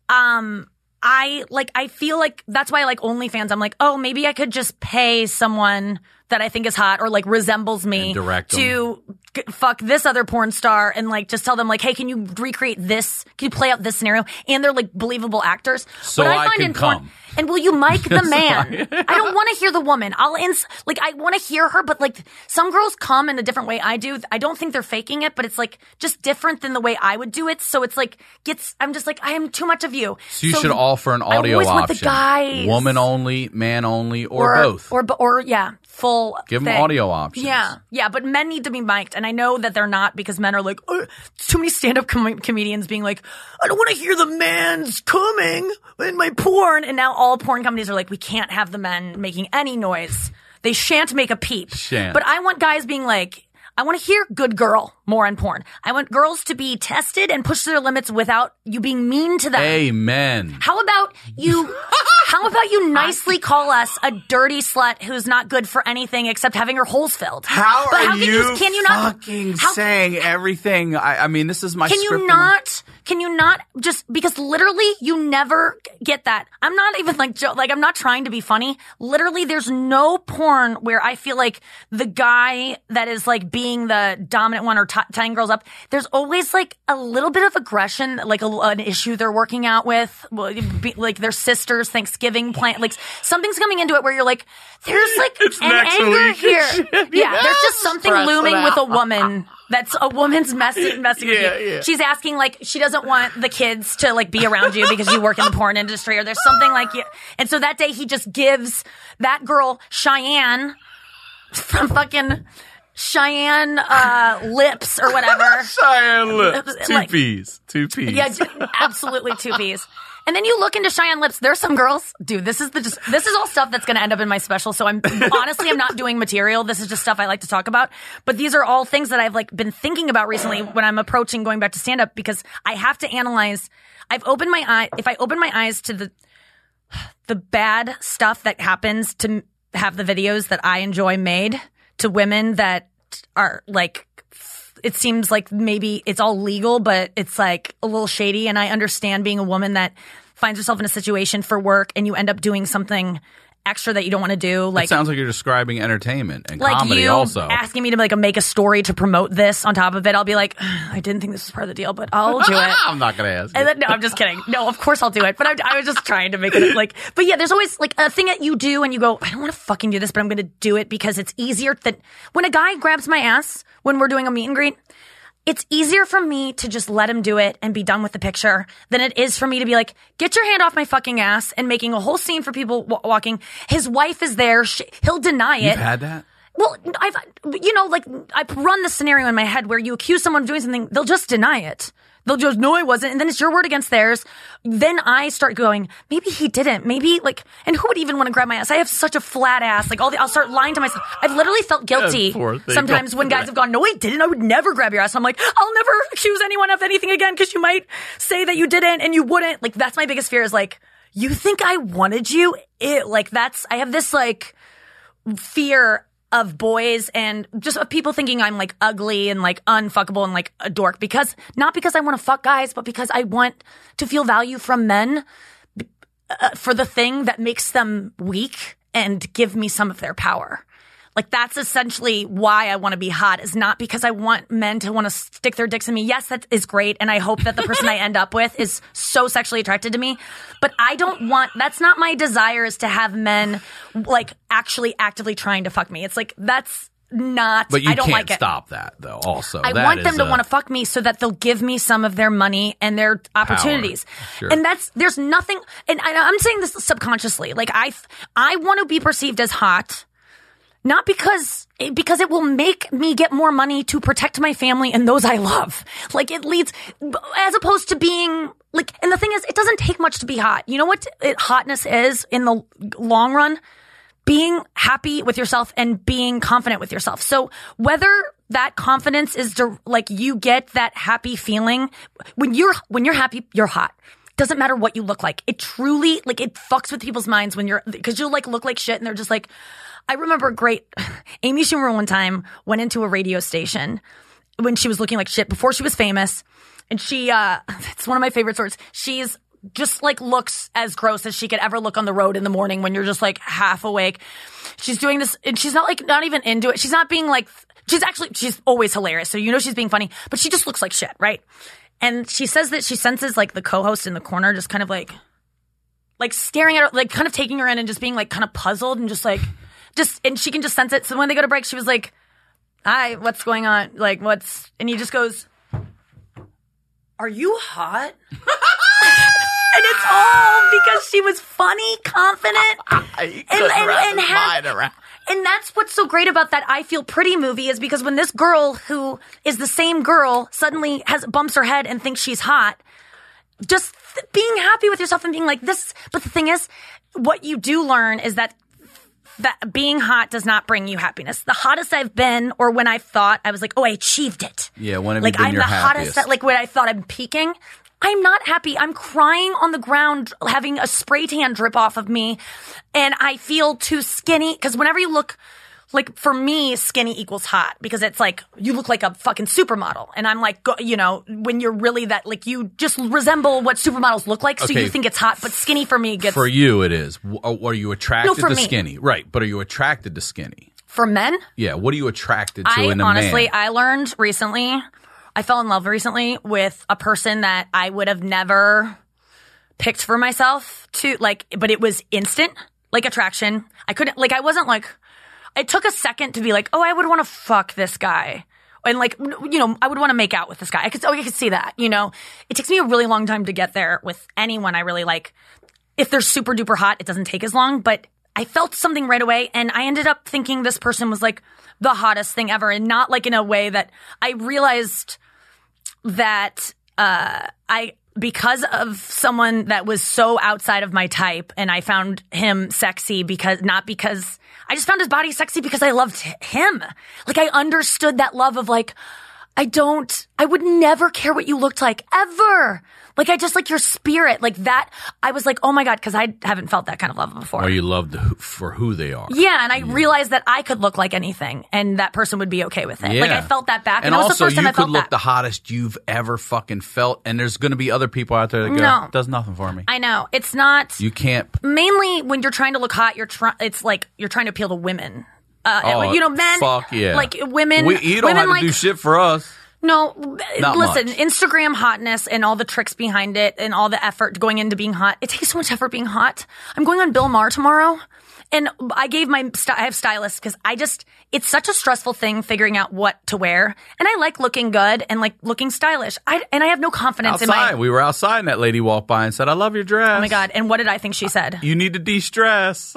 Um, I like, I feel like that's why I like OnlyFans. I'm like, oh, maybe I could just pay someone that I think is hot or like resembles me And direct to g- fuck this other porn star and like just tell them like, hey, can you recreate this? Can you play out this scenario? And they're like believable actors. So what I find can in porn, come. and will you mic the man? I don't want to hear the woman. I'll ins- like I want to hear her, but like some girls come in a different way I do. I don't think they're faking it, but it's like just different than the way I would do it. So it's like gets. I'm just like I am too much of you. So you should offer an audio I always option. want the guys. Woman only, man only, or, both. or or yeah, full. Give them thing. audio options. Yeah, yeah, but men need to be mic'd, and I know that they're not because men are like oh, too many stand-up com- comedians being like, I don't want to hear the man's coming in my porn, and now all porn companies are like, we can't have the men making any noise. They shan't make a peep. Shan't. But I want guys being like, I want to hear good girl more on porn. I want girls to be tested and push their limits without you being mean to them. Amen. How about you? How about you nicely call us a dirty slut who's not good for anything except having her holes filled? How But are how can you, Can you not? fucking how- saying everything? I, I mean, this is my Can script. you not? Can you not just because literally you never get that? I'm not even like jo- like I'm not trying to be funny. Literally, there's no porn where I feel like the guy that is like being the dominant one or t- tying girls up. There's always like a little bit of aggression, like a, an issue they're working out with, well, be, like their sister's Thanksgiving plan. Like something's coming into it where you're like, there's like It's an next anger week. here. Yeah. Yeah, there's just something Press it looming out. with a woman. That's a woman's message. Messing with Yeah, you. yeah. She's asking like she doesn't want the kids to like be around you because you work in the porn industry or there's something like you. And so that day he just gives that girl Cheyenne from fucking Cheyenne uh, Lips or whatever. Cheyenne lips. Two Like- peas. Two peas. Yeah, j- absolutely two P's. And then you look into Cheyenne Lips. There's some girls, dude. This is the just. This is all stuff that's going to end up in my special. So I'm honestly, I'm not doing material. This is just stuff I like to talk about. But these are all things that I've like been thinking about recently when I'm approaching going back to stand up because I have to analyze. I've opened my eye. If I open my eyes to the the bad stuff that happens to have the videos that I enjoy made to women that are like. It seems like maybe it's all legal, but it's like a little shady. And I understand being a woman that finds herself in a situation for work and you end up doing something extra that you don't want to do. Like, it sounds like you're describing entertainment and like comedy you also. asking me to like make a story to promote this on top of it. I'll be like, I didn't think this was part of the deal, but I'll do it. I'm not going to ask. And then, no, I'm just kidding. No, of course I'll do it. But I, I was just trying to make it like, but yeah, there's always like a thing that you do and you go, I don't want to fucking do this, but I'm going to do it because it's easier than when a guy grabs my ass when we're doing a meet and greet. It's easier for me to just let him do it and be done with the picture than it is for me to be like, get your hand off my fucking ass and making a whole scene for people w- walking. His wife is there. She, he'll deny it. You've had that? Well, I've, you know, like I've run the scenario in my head where you accuse someone of doing something, they'll just deny it. They'll just, no, I wasn't. And then it's your word against theirs. Then I start going, maybe he didn't. Maybe like, and who would even want to grab my ass? I have such a flat ass. Like all the, I'll start lying to myself. I've literally felt guilty sometimes when guys have gone, no, I didn't. I would never grab your ass. I'm like, I'll never accuse anyone of anything again because you might say that you didn't and you wouldn't. Like that's my biggest fear is like, you think I wanted you? It, like that's, I have this like fear of boys and just of people thinking I'm like ugly and like unfuckable and like a dork because not because I want to fuck guys, but because I want to feel value from men uh, for the thing that makes them weak and give me some of their power. Like that's essentially why I want to be hot is not because I want men to want to stick their dicks in me. Yes, that is great. And I hope that the person I end up with is so sexually attracted to me. But I don't want, that's not my desire is to have men like actually actively trying to fuck me. It's like, that's not, but you I don't can't like it. Stop that though also. I that want them to a, want to fuck me so that they'll give me some of their money and their opportunities. Sure. And that's, there's nothing, and I, I'm saying this subconsciously. Like I, I want to be perceived as hot. Not because, because it will make me get more money to protect my family and those I love. Like it leads, as opposed to being like, and the thing is, it doesn't take much to be hot. You know what it, hotness is in the long run? Being happy with yourself and being confident with yourself. So whether that confidence is to, like you get that happy feeling when you're, when you're happy, you're hot. Doesn't matter what you look like. It truly, like it fucks with people's minds when you're, cause you'll like look like shit and they're just like, I remember great, Amy Schumer one time went into a radio station when she was looking like shit before she was famous. And she, uh, it's one of my favorite stories. She's just like looks as gross as she could ever look on the road in the morning when you're just like half awake. She's doing this and she's not like, not even into it. She's not being like, she's actually, she's always hilarious. So you know she's being funny, but she just looks like shit, right? And she says that she senses like the co-host in the corner just kind of like, like staring at her, like kind of taking her in and just being like kind of puzzled and just like, Just and she can just sense it. So when they go to break, she was like, "Hi, what's going on? Like, what's?" And he just goes, "Are you hot?" And it's all because she was funny, confident, and, and, and, had, and that's what's so great about that I Feel Pretty movie is because when this girl who is the same girl suddenly has bumps her head and thinks she's hot, just th- being happy with yourself and being like this. But the thing is, what you do learn is that. That being hot does not bring you happiness. The hottest I've been, or when I thought I was like, oh, I achieved it. Yeah, when have like you been I'm your the happiest? hottest. That, like when I thought I'm peaking, I'm not happy. I'm crying on the ground, having a spray tan drip off of me, and I feel too skinny. Because whenever you look, like for me, skinny equals hot because it's like you look like a fucking supermodel, and I'm like, you know, when you're really that, like you just resemble what supermodels look like, so okay. you think it's hot. But skinny for me gets for you it is. Are you attracted no, for to me. skinny? Right, but are you attracted to skinny? For men? Yeah. What are you attracted to I, in a honestly, man? I learned recently. I fell in love recently with a person that I would have never picked for myself to like, but it was instant, like attraction. I couldn't, like, I wasn't like. It took a second to be like, oh, I would want to fuck this guy. And like, you know, I would want to make out with this guy. I could, oh, I could see that, you know. It takes me a really long time to get there with anyone I really like. If they're super duper hot, it doesn't take as long. But I felt something right away. And I ended up thinking this person was like the hottest thing ever. And not like in a way that I realized that uh, I... because of someone that was so outside of my type and I found him sexy because, not because, I just found his body sexy because I loved him. Like I understood that love of like, I don't, I would never care what you looked like ever. Like, I just like your spirit. Like that, I was like, oh my God, because I haven't felt that kind of love before. Or you love the, for who they are. Yeah, and I yeah. realized that I could look like anything, and that person would be okay with it. Yeah. Like, I felt that back. And, and also, that was the first time you I felt could look that. the hottest you've ever fucking felt, and there's going to be other people out there that go, no. does nothing for me. I know. It's not. You can't. Mainly when you're trying to look hot, you're trying. it's like you're trying to appeal to women. Uh, oh, you know, men. Fuck yeah. Like, women. We, you don't women have to like, do shit for us. No, Not listen, much. Instagram hotness and all the tricks behind it and all the effort going into being hot. It takes so much effort being hot. I'm going on Bill Maher tomorrow, and I gave my, I have stylists because I just, it's such a stressful thing figuring out what to wear. And I like looking good and like looking stylish. I, and I have no confidence Outside, in my. we were outside and that lady walked by and said, I love your dress. Oh my God. And what did I think she said? You need to de-stress.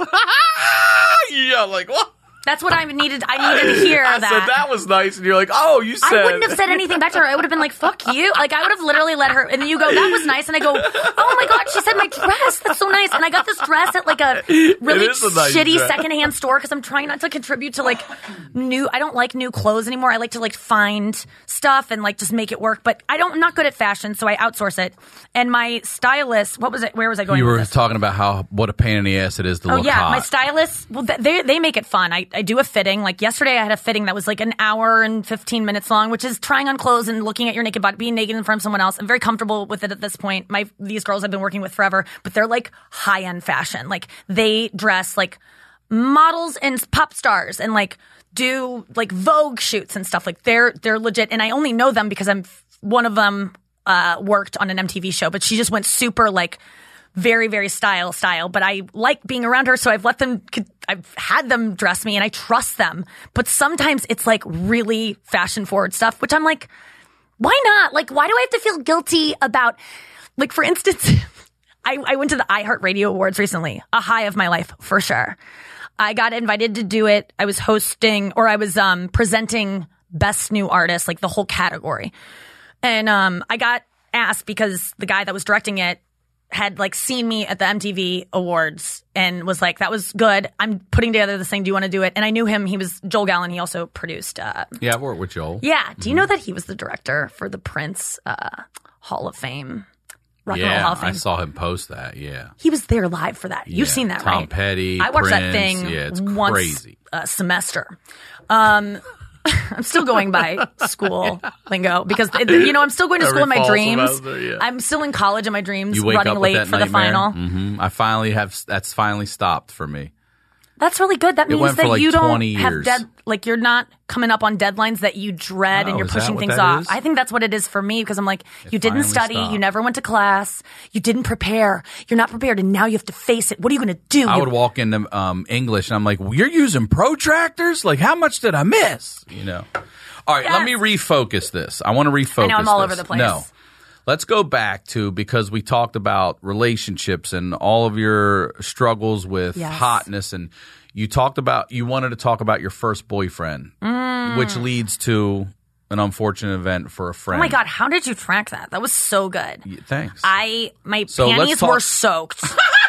Yeah, like, what? That's what I needed. I needed to hear I that. said that was nice, and you're like, "Oh, you said." I wouldn't have said anything back to her. I would have been like, "Fuck you!" Like I would have literally let her. And you go, "That was nice," and I go, "Oh my God, she said my dress. That's so nice." And I got this dress at like a really It is a nice shitty dress. secondhand store because I'm trying not to contribute to like new. I don't like new clothes anymore. I like to like find stuff and like just make it work. But I don't. I'm not good at fashion, so I outsource it. And my stylist, what was it? Where was I going? You with were this? talking about how what a pain in the ass it is to Oh look yeah, hot. my stylist. Well, th- they they make it fun. I, I do a fitting. Like yesterday, I had a fitting that was like an hour and fifteen minutes long, which is trying on clothes and looking at your naked body, being naked in front of someone else. I'm very comfortable with it at this point. My these girls I've been working with forever, but they're like high end fashion. Like they dress like models and pop stars and like do like Vogue shoots and stuff. Like they're they're legit. And I only know them because I'm one of them uh, worked on an M T V show, but she just went super like. Very, very style, style. But I like being around her, so I've let them, I've had them dress me and I trust them. But sometimes it's like really fashion forward stuff, which I'm like, why not? Like, why do I have to feel guilty about, like, for instance, I, I went to the iHeartRadio Awards recently, a high of my life for sure. I got invited to do it. I was hosting, or I was um, presenting Best New Artist, like the whole category. And um, I got asked because the guy that was directing it had like seen me at the M T V Awards and was like, that was good. I'm putting together this thing. Do you want to do it? And I knew him. He was Joel Gallen. He also produced. Uh, yeah, I've worked with Joel. yeah. Do you know that he was the director for the Prince uh, Hall of Fame? Rock and Roll Yeah, Hall of Fame. I saw him post that. Yeah. He was there live for that. You've Yeah. seen that, Tom right? Petty, I watched that Prince. thing Yeah, it's once crazy. a semester. Um, I'm still going by school lingo because, it, you know, I'm still going to Every school in my fall dreams. semester, yeah. I'm still in college in my dreams, You wake running up with late that for the nightmare. final. Mm-hmm. I finally have. That's finally stopped for me. That's really good. That means went for that like you don't twenty have years. dead, like you're not coming up on deadlines that you dread Oh, and you're is that pushing what things that off. is? I think that's what it is for me because I'm like, It you didn't finally study, stopped. you never went to class, you didn't prepare, you're not prepared, and now you have to face it. What are you going to do? I You- would walk into um, English and I'm like, "You're using protractors? Like, how much did I miss?" You know. All right, Yes. let me refocus this. I want to refocus. I know, I'm all this. over the place. No, let's go back to because we talked about relationships and all of your struggles with Yes. hotness, and you talked about you wanted to talk about your first boyfriend, Mm. which leads to an unfortunate event for a Oh friend. my God, how did you track that? That was so good. Y- Thanks. I my So let's panties talk- were soaked.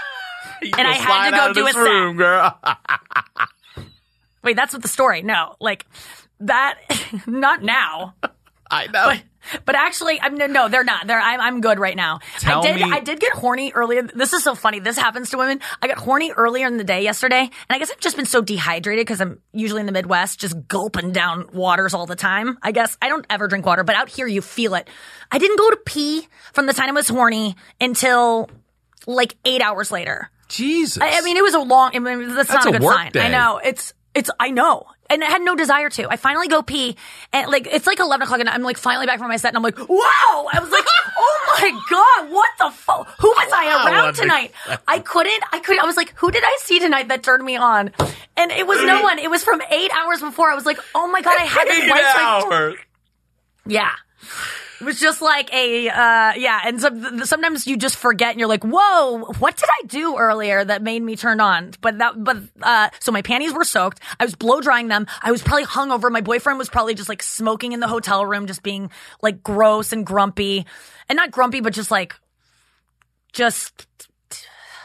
You and I gonna had slide to go out of do this a set. room, girl. Wait, that's what the story. No, like that. Not now. I know. But, but actually, I'm no, no, they're not. They're I'm, I'm good right now. Tell I did. me- I did get horny earlier. This is so funny. This happens to women. I got horny earlier in the day yesterday, and I guess I've just been so dehydrated because I'm usually in the Midwest, just gulping down waters all the time. I guess I don't ever drink water, but out here you feel it. I didn't go to pee from the time I was horny until like eight hours later. Jesus. I, I mean, it was a long. I mean, that's, That's not a a good work sign. day. I know it's. It's, I know. And I had no desire to. I finally go pee and like, it's like eleven o'clock and I'm like finally back from my set and I'm like, wow! I was like, oh my God, what the fuck? Who was I Wow, around what the- tonight? I couldn't, I couldn't, I was like, who did I see tonight that turned me on? And it was no one. It was from eight hours before. I was like, oh my God, I had this Eight white stripe- hours. Yeah. It was just like a, uh, yeah. And so, sometimes you just forget and you're like, whoa, what did I do earlier that made me turn on? But that, but, uh, so my panties were soaked. I was blow drying them. I was probably hungover. My boyfriend was probably just like smoking in the hotel room, just being like gross and grumpy and not grumpy, but just like, just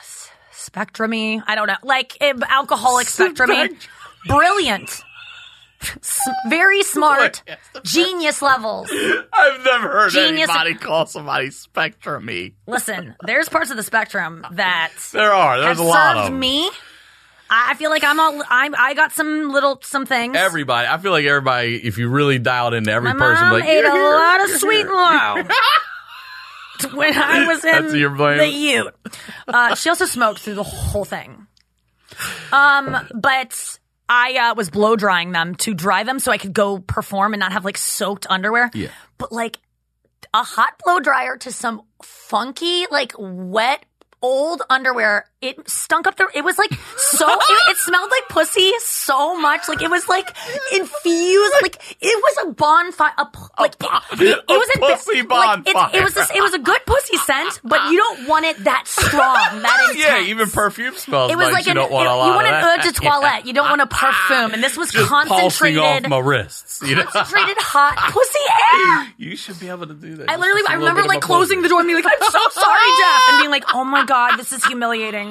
spectrum-y. I don't know. Like eh, alcoholic spectrum-y. Brilliant. S- very smart, genius levels. I've never heard Genius. anybody call somebody spectrum-y. Listen, there's parts of the spectrum that There are. There's have a lot served of them. me. I feel like I'm all. I'm. I got some little some things. Everybody. I feel like everybody, if you really dialed into every My person, mom like, ate "You're a here, lot of you're sweet here." and low when I was That's in your blame? the Ute. Uh, she also smoked through the whole thing. Um, but I uh, was blow drying them to dry them so I could go perform and not have like soaked underwear. Yeah. But like a hot blow dryer to some funky like wet old underwear, it stunk up the, it was like so, it, it smelled like pussy so much. Like it was like infused, like it was a bonfire, a, like, it, it A was pussy like, it, bonfire. it was this, it was a good pussy scent, but you don't want it that strong, that intense. Yeah, even perfume smells It was nice. like you an, don't want it- a lot you want of an that. eau de toilette. You don't want a perfume. And this was Just pulsing off concentrated, my wrists. You know? concentrated hot pussy air. You should be able to do that. I Just literally, a I little remember bit of like a closing pussy. the door and being like, I'm so sorry, Jeff. And being like, oh my God, this is humiliating.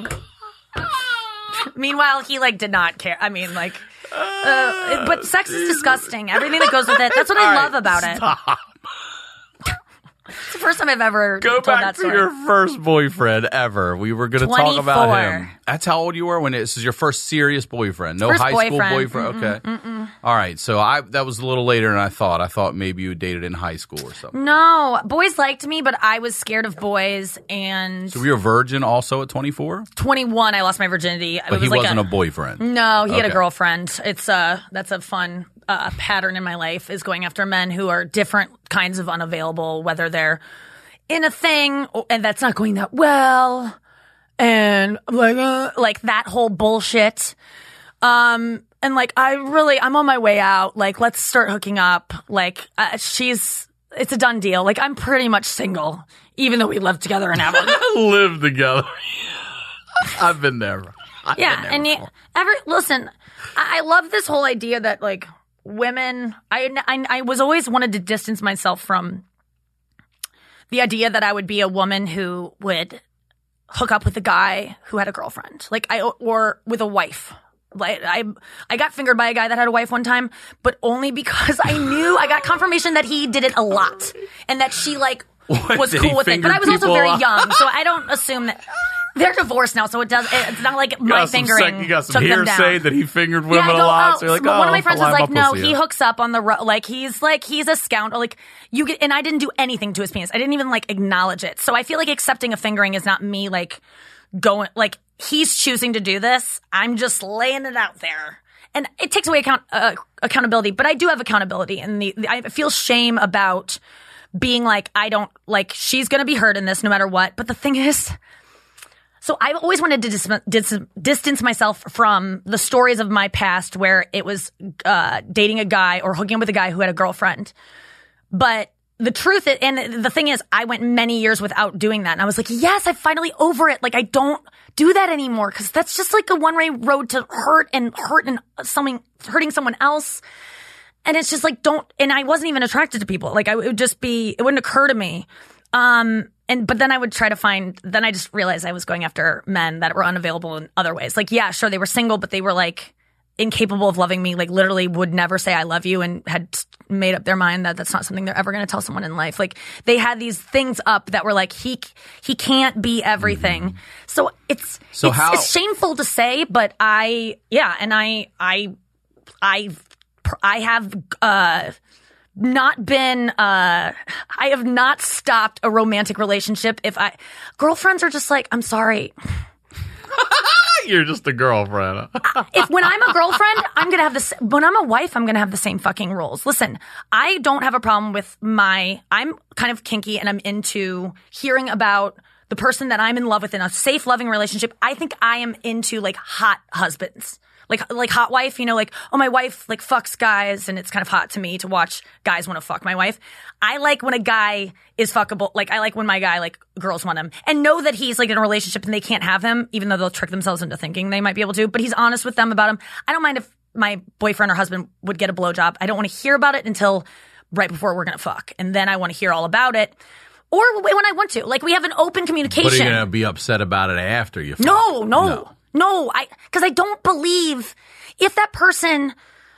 Meanwhile, he like did not care. I mean, like, uh, but sex is disgusting. Everything that goes with it. That's what I All right, love about it. stop. It's the first time I've ever Go told back that to story. your first boyfriend ever. We were going to talk about twenty-four. him. That's how old you were when this is your first serious boyfriend. No First high school boyfriend. boyfriend. Mm-mm, Okay. mm-mm. All right. So I that was a little later than I thought. I thought maybe you dated in high school or something. No, boys liked me, but I was scared of boys. And So were you a virgin also at twenty-four? twenty-one, I lost my virginity. But it was he like wasn't a, a, boyfriend. No, he had a Okay. girlfriend. It's uh that's a fun uh, pattern in my life, is going after men who are different kinds of unavailable, whether they're in a thing or, and that's not going that well, and like uh, like that whole bullshit. Um and like I really I'm on my way out. Like let's start hooking up. Like uh, she's it's a done deal. Like I'm pretty much single, even though we live together and have a Live together. I've been there. I've yeah, been there and you, before. ever listen. I, I love this whole idea that like women. I, I I was always wanted to distance myself from the idea that I would be a woman who would hook up with a guy who had a girlfriend, like I or with a wife. Like I I got fingered by a guy that had a wife one time, but only because I knew I got confirmation that he did it a lot and that she like What, was did cool he with it. But finger I was also people a very lot? young, so I don't assume that. They're divorced now, so it does. It's not like You my got some fingering sec- you got some took them hearsay down. that he fingered women yeah, I a go, lot. Oh, So you're like, so oh, one of my friends I'll was line like, my no, pussy he up. hooks up on the ro- like he's like he's a scoundrel. Like you get, and I didn't do anything to his penis. I didn't even like acknowledge it. So I feel like accepting a fingering is not me like going like he's choosing to do this. I'm just laying it out there. And it takes away account uh, accountability, but I do have accountability, and the, the I feel shame about being like I don't like she's gonna be hurt in this no matter what. But the thing is, so I've always wanted to dis- dis- distance myself from the stories of my past where it was uh, dating a guy or hooking up with a guy who had a girlfriend. But the truth is, and the thing is, I went many years without doing that. And I was like, yes, I'm finally over it. Like, I don't do that anymore because that's just like a one-way road to hurt and hurt and something, hurting someone else. And it's just like, don't, and I wasn't even attracted to people. Like, I it would just be, it wouldn't occur to me. Um, and, but then I would try to find, then I just realized I was going after men that were unavailable in other ways. Like, yeah, sure, they were single, but they were like incapable of loving me, like literally would never say I love you and had made up their mind that that's not something they're ever going to tell someone in life. Like they had these things up that were like, he, he can't be everything. Mm-hmm. So it's, so it's, how- it's shameful to say, but I, yeah. And I, I, I, I have, uh, not been, uh, I have not stopped a romantic relationship. If I, girlfriends are just like, I'm sorry. You're just a girlfriend. If when I'm a girlfriend, I'm going to have this, when I'm a wife, I'm going to have the same fucking rules. Listen, I don't have a problem with my, I'm kind of kinky and I'm into hearing about the person that I'm in love with in a safe, loving relationship. I think I am into like hot husbands. Like, like hot wife, you know, like, oh, my wife, like, fucks guys, and it's kind of hot to me to watch guys want to fuck my wife. I like when a guy is fuckable. Like, I like when my guy, like, girls want him. And know that he's, like, in a relationship and they can't have him, even though they'll trick themselves into thinking they might be able to. But he's honest with them about him. I don't mind if my boyfriend or husband would get a blowjob. I don't want to hear about it until right before we're going to fuck. And then I want to hear all about it. Or when I want to. Like, we have an open communication. But are you going to be upset about it after you fuck? No, no. No. No, I because I don't believe if that person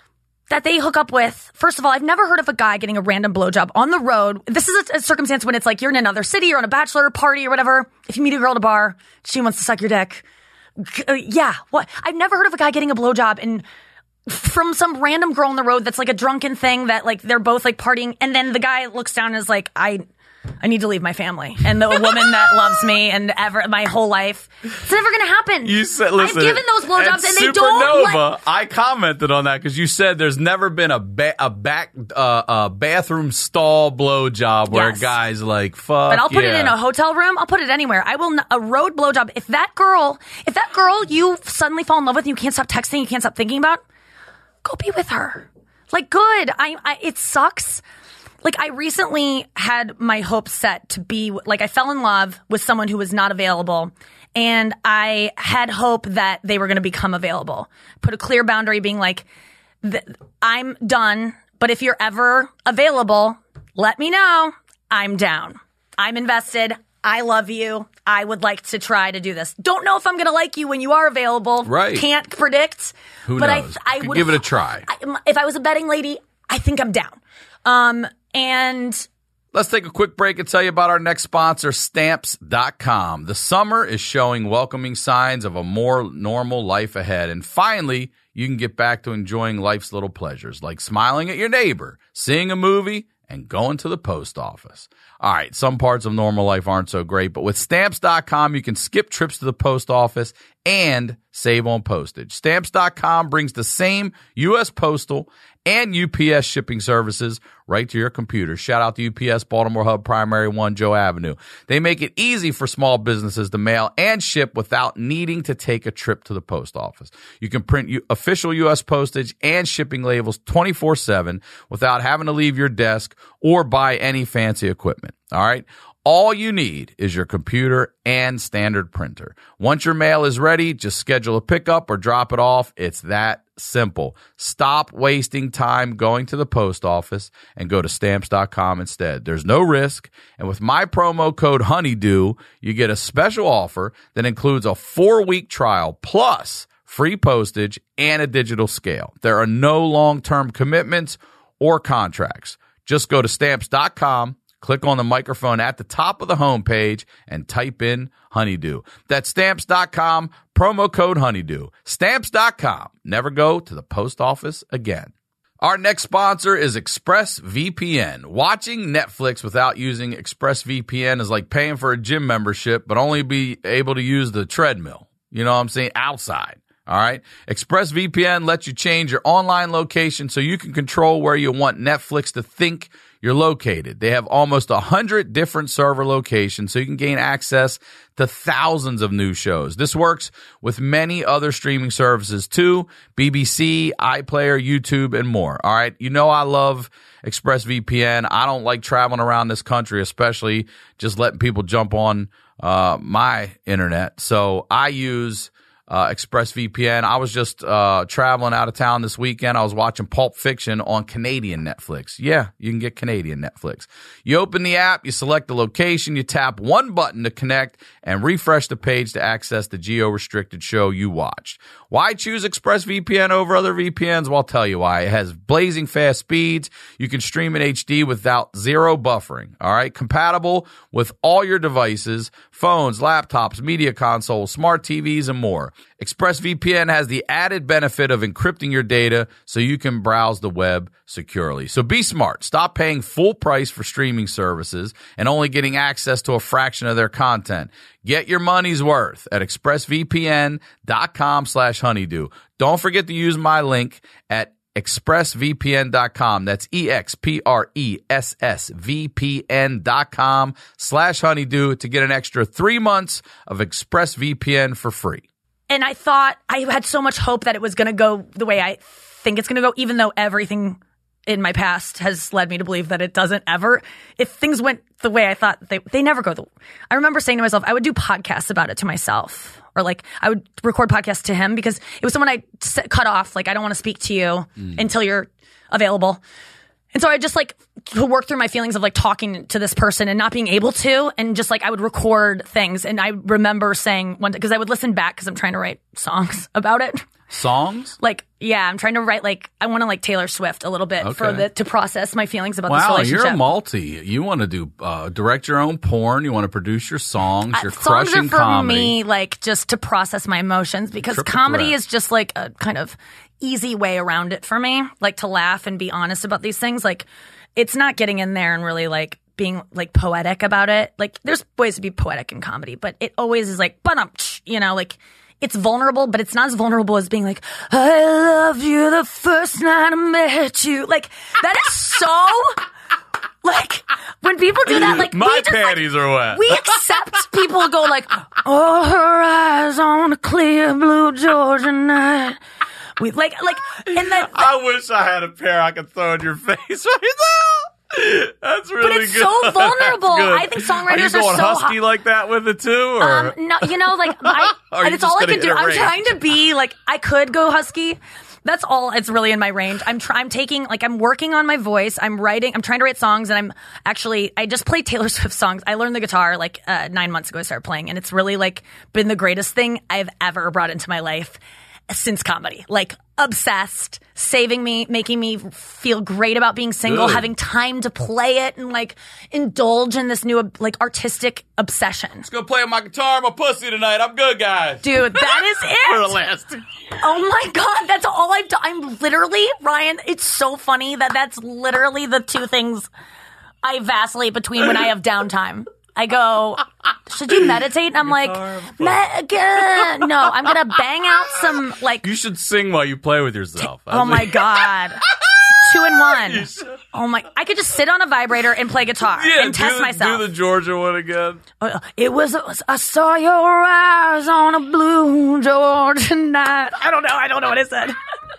that they hook up with, first of all, I've never heard of a guy getting a random blowjob on the road. This is a, a circumstance when it's like you're in another city, you're on a bachelor party or whatever. If you meet a girl at a bar, she wants to suck your dick. Uh, yeah, what? I've never heard of a guy getting a blowjob and from some random girl on the road that's like a drunken thing that like they're both like partying, and then the guy looks down and is like, I I need to leave my family and the woman that loves me and ever my whole life. It's never going to happen. You said, listen, I've given those blowjobs and they Supernova, don't. Like, I commented on that because you said there's never been a ba- a back uh, a bathroom stall blowjob where Yes. a guy's like, fuck. but I'll put yeah. it in a hotel room. I'll put it anywhere. I will. N- a road blowjob. If that girl, if that girl you suddenly fall in love with, and you can't stop texting, you can't stop thinking about, go be with her. Like, good. I. I it sucks. Like, I recently had my hopes set to be, like, I fell in love with someone who was not available, and I had hope that they were going to become available. Put a clear boundary being like, th- I'm done, but if you're ever available, let me know. I'm down. I'm invested. I love you. I would like to try to do this. Don't know if I'm going to like you when you are available. Right. Can't predict. Who but knows? I, I Could would give it a try. I, if I was a betting lady, I think I'm down. Um, and Let's take a quick break and tell you about our next sponsor, Stamps dot com. The summer is showing welcoming signs of a more normal life ahead. And finally, you can get back to enjoying life's little pleasures, like smiling at your neighbor, seeing a movie, and going to the post office. All right, some parts of normal life aren't so great, but with Stamps dot com, you can skip trips to the post office and save on postage. Stamps dot com brings the same U S Postal and U P S shipping services right to your computer. Shout out to U P S Baltimore Hub Primary One, Joe Avenue. They make it easy for small businesses to mail and ship without needing to take a trip to the post office. You can print U- official U S postage and shipping labels twenty-four seven without having to leave your desk or buy any fancy equipment. All right? All you need is your computer and standard printer. Once your mail is ready, just schedule a pickup or drop it off. It's that simple. Stop wasting time going to the post office and go to Stamps dot com instead. There's no risk. And with my promo code Honeydew, you get a special offer that includes a four-week trial plus free postage and a digital scale. There are no long-term commitments or contracts. Just go to Stamps dot com. Click on the microphone at the top of the homepage and type in Honeydew. That's Stamps dot com, promo code Honeydew. Stamps dot com. Never go to the post office again. Our next sponsor is ExpressVPN. Watching Netflix without using ExpressVPN is like paying for a gym membership, but only be able to use the treadmill. You know what I'm saying? Outside. All right. ExpressVPN lets you change your online location so you can control where you want Netflix to think you're located. They have almost a hundred different server locations so you can gain access to thousands of new shows. This works with many other streaming services too, B B C, iPlayer, YouTube, and more. All right. You know I love ExpressVPN. I don't like traveling around this country, especially just letting people jump on uh, my internet. So I use Uh, ExpressVPN. I was just uh, traveling out of town this weekend. I was watching Pulp Fiction on Canadian Netflix. Yeah, you can get Canadian Netflix. You open the app, you select the location, you tap one button to connect and refresh the page to access the geo-restricted show you watched. Why choose ExpressVPN over other V P Ns? Well, I'll tell you why. It has blazing fast speeds. You can stream in H D without zero buffering. All right. Compatible with all your devices, phones, laptops, media consoles, smart T Vs, and more. ExpressVPN has the added benefit of encrypting your data so you can browse the web securely. So be smart. Stop paying full price for streaming services and only getting access to a fraction of their content. Get your money's worth at expressvpn.com slash honeydew. Don't forget to use my link at expressvpn dot com. That's E X P R E S S V P N dot com slash honeydew to get an extra three months of ExpressVPN for free. And I thought, I had so much hope that it was going to go the way I think it's going to go, even though everything in my past has led me to believe that it doesn't ever. If things went the way I thought, they they never go the I remember saying to myself, I would do podcasts about it to myself. Or like, I would record podcasts to him because it was someone I cut off. Like, I don't want to speak to you mm. until you're available. And so I just like to work through my feelings of like talking to this person and not being able to. And just like I would record things. And I remember saying one day, because I would listen back because I'm trying to write songs about it. Songs? Like, yeah, I'm trying to write like I want to like Taylor Swift a little bit Okay. for the to process my feelings about this Wow, relationship. you're a multi. You want to do uh, direct your own porn. You want to produce your songs. You're Uh, songs crushing are for comedy. me like just to process my emotions because Triple comedy threat. is just like a kind of easy way around it for me. Like to laugh and be honest about these things. Like it's not getting in there and really like being like poetic about it. Like there's ways to be poetic in comedy, but it always is like, but um, you know, like. It's vulnerable, but it's not as vulnerable as being like, I love you the first night I met you. Like, that is so, like, when people do that, like, My we just, panties like, are wet. we accept people go like, oh, her eyes on a clear blue Georgia night. We, like, like, and then, I wish I had a pair I could throw in your face right now. That's really but it's good. so vulnerable. Good. I think songwriters are you going are so husky hot. like that with it too? Or? Um, no, you know, like, I, Or are and you it's just all I gonna can do. hit a I'm range? trying to be like, I could go husky. That's all. It's really in my range. I'm try- I'm taking, like, I'm working on my voice. I'm writing, I'm trying to write songs, and I'm actually, I just play Taylor Swift songs. I learned the guitar like uh, nine months ago. I started playing, and it's really like been the greatest thing I've ever brought into my life since comedy. Like, obsessed, saving me, making me feel great about being single, Good. having time to play it and like indulge in this new like artistic obsession. Let's go play with my guitar and my pussy tonight. I'm good, guys. Dude, that is For the it. last. Oh my God, that's all I've done. I'm literally, Ryan, it's so funny that that's literally the two things I vacillate between when I have downtime. I go, should you meditate? And I'm like, Megan, no, I'm going to bang out some like, You should sing while you play with yourself. oh my God. Two in one. Oh my, I could just sit on a vibrator and play guitar Yeah, and test do, myself. do the Georgia one again. Uh, It was, I saw your eyes on a blue Georgia night. I don't know. I don't know what it said.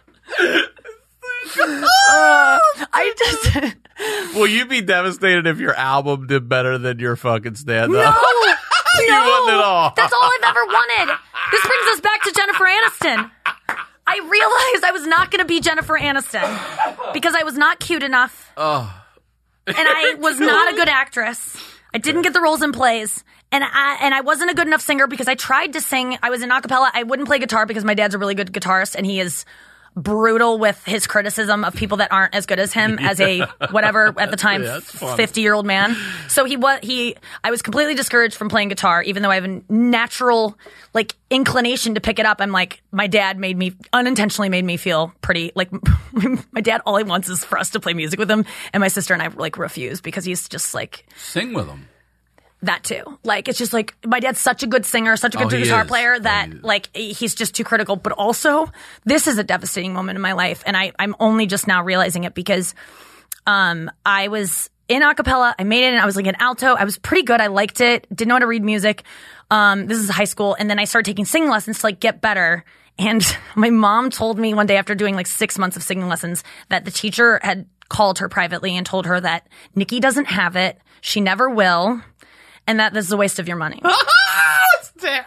uh, I just, Will you be devastated if your album did better than your fucking stand-up? no, You no. wouldn't at all. That's all I've ever wanted. This brings us back to Jennifer Aniston. I realized I was not going to be Jennifer Aniston because I was not cute enough. Oh. And I was not a good actress. I didn't get the roles in plays. And I and I wasn't a good enough singer because I tried to sing. I was in a cappella. I wouldn't play guitar because my dad's a really good guitarist and he is brutal with his criticism of people that aren't as good as him as a whatever at the time Yeah, that's funny. fifty year old man. So he was he I was completely discouraged from playing guitar even though I have a natural like inclination to pick it up. I'm like my dad made me unintentionally made me feel pretty like my dad all he wants is for us to play music with him, and my sister and I like refuse because he's just like Sing with them. that too. Like, it's just like, my dad's such a good singer, such a good Oh, he guitar is. player Oh, that, he is. like, he's just too critical. But also, this is a devastating moment in my life. And I, I'm only just now realizing it because um, I was in a cappella. I made it, and I was like an alto. I was pretty good. I liked it. Didn't know how to read music. Um, this is high school. And then I started taking singing lessons to, like, get better. And my mom told me one day after doing, like, six months of singing lessons that the teacher had called her privately and told her that Nikki doesn't have it. She never will. And that this is a waste of your money. It's terrible.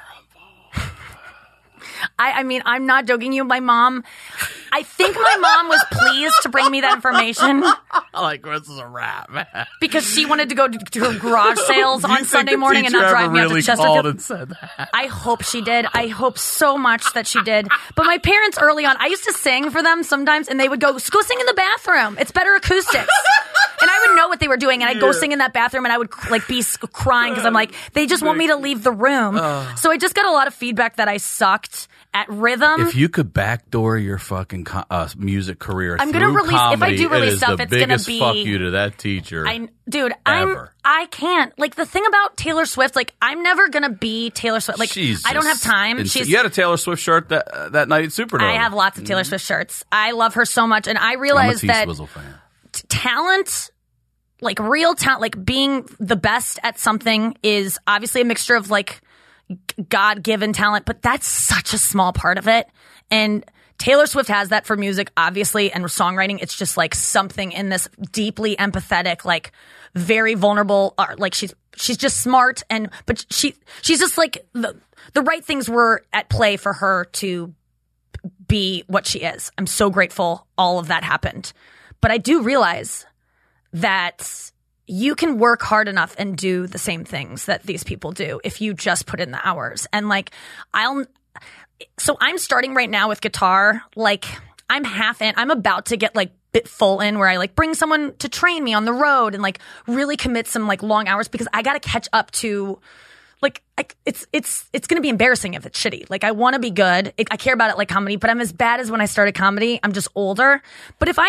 I, I mean, I'm not joking you. My mom, I think my mom was pleased to bring me that information Like, this is a rap, man. because she wanted to go to, to garage sales Do you on think Sunday the morning and teacher not drive ever me really out to called Chesterfield. and said that? I hope she did. I hope so much that she did. But my parents early on, I used to sing for them sometimes, and they would go, go sing in the bathroom. It's better acoustics. And I would know what they were doing, and I'd go sing in that bathroom, and I would like be crying because I'm like, they just want me to leave the room. So I just got a lot of feedback that I sucked at rhythm. If you could backdoor your fucking co- uh, music career I'm through gonna release- if I comedy, do release it is stuff, the it's gonna biggest be- fuck you to that teacher. I, dude, I'm, Ever. I can't. Like, the thing about Taylor Swift, like, I'm never gonna be Taylor Swift. Like, She's I don't have just time. ins- She's, you had a Taylor Swift shirt that uh, that night at Supernova. I have lots of Taylor Swift shirts. I love her so much, and I I'm a realized that T-Swizzle fan. t- talent, like real talent, like being the best at something is obviously a mixture of like God given talent, but that's such a small part of it. And Taylor Swift has that for music, obviously, and songwriting. It's just like something in this deeply empathetic, like very vulnerable, art. Like she's she's just smart, and but she she's just like the the right things were at play for her to be what she is. I'm so grateful all of that happened, but I do realize that you can work hard enough and do the same things that these people do if you just put in the hours. And like, I'll, so I'm starting right now with guitar. Like I'm half in. I'm about to get like bit full in where I like bring someone to train me on the road and like really commit some like long hours because I got to catch up to like I, it's it's it's going to be embarrassing if it's shitty. Like I want to be good. It, I care about it like comedy, but I'm as bad as when I started comedy. I'm just older. But if I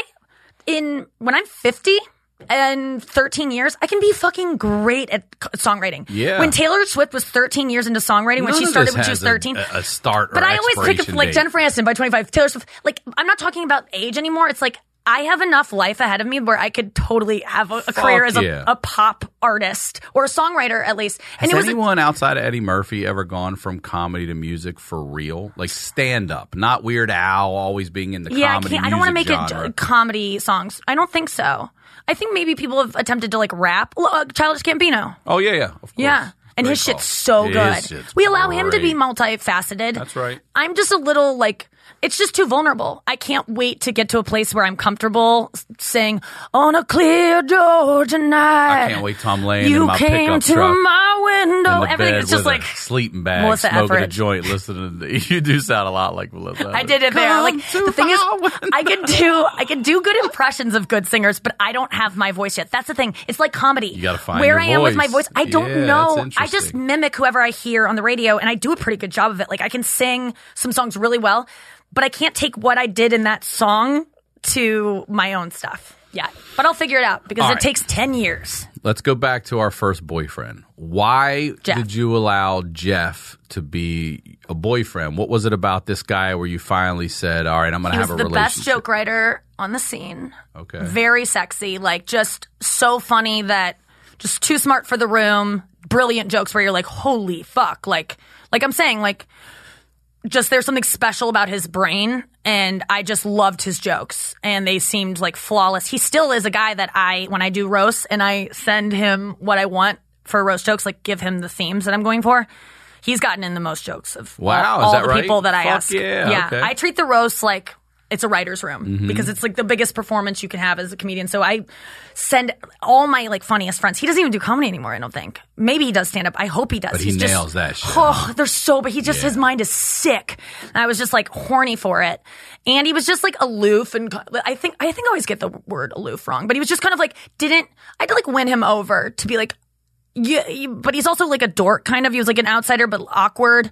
in when I'm fifty and thirteen years, I can be fucking great at songwriting. Yeah. When Taylor Swift was thirteen years into songwriting, None when she of started this when she was has a- thirteen. A, a start or But I always pick expiration up like date. Jennifer Aniston by twenty-five, Taylor Swift. Like I'm not talking about age anymore. It's like I have enough life ahead of me where I could totally have a, a career as a, yeah. a pop artist or a songwriter at least. Has And it was a, anyone outside of Eddie Murphy ever gone from comedy to music for real? Like stand up, not Weird Al always being in the yeah. I comedy can't. I don't want to make music it genre. uh, comedy songs. I don't think so. I think maybe people have attempted to like rap. Well, Uh, Childish Gambino. Oh yeah, yeah, of course. Yeah. And Great his call. shit's so His good. shit's We allow him to be great. multifaceted. That's right. I'm just a little like, it's just too vulnerable. I can't wait to get to a place where I'm comfortable s- saying, on a clear Georgia night. I can't wait till I'm laying You in my came pickup to truck my window. in the Everything bed is just with like, a sleeping bag, Melissa smoking a Etheridge. joint, listening to you do sound a lot like Melissa. I did it there. Like Come the thing to is, my window. I could do I could do good impressions of good singers, but I don't have my voice yet. That's the thing. It's like comedy. You gotta find where your I am with my voice. voice. I don't Yeah, know. that's I just interesting. mimic whoever I hear on the radio, and I do a pretty good job of it. Like I can sing some songs really well, but I can't take what I did in that song to my own stuff. Yeah, but I'll figure it out because All it right. takes ten years. Let's go back to our first boyfriend. Why Jeff. did you allow Jeff to be a boyfriend? What was it about this guy where you finally said, all right, I'm going to He have was a the relationship? best joke writer on the scene. Okay. Very sexy, like just so funny that just too smart for the room. Brilliant jokes where you're like, holy fuck. Like, like I'm saying, like, just there's something special about his brain, and I just loved his jokes, and they seemed like flawless. He still is a guy that I, when I do roasts and I send him what I want for roast jokes, like give him the themes that I'm going for, he's gotten in the most jokes of Wow, all, is all that the right? people that I Fuck ask. yeah, okay. I treat the roast like it's a writer's room Mm-hmm. because it's like the biggest performance you can have as a comedian. So I send all my like funniest friends. He doesn't even do comedy anymore, I don't think. Maybe he does stand up. I hope he does. But he He's just- nails that shit. Oh, they're so, but he just, Yeah. his mind is sick. And I was just like horny for it. And he was just like aloof. And I think, I think I always get the word aloof wrong, but he was just kind of like, didn't, I had to like win him over to be like, yeah, you- but he's also like a dork kind of. He was like an outsider, but awkward.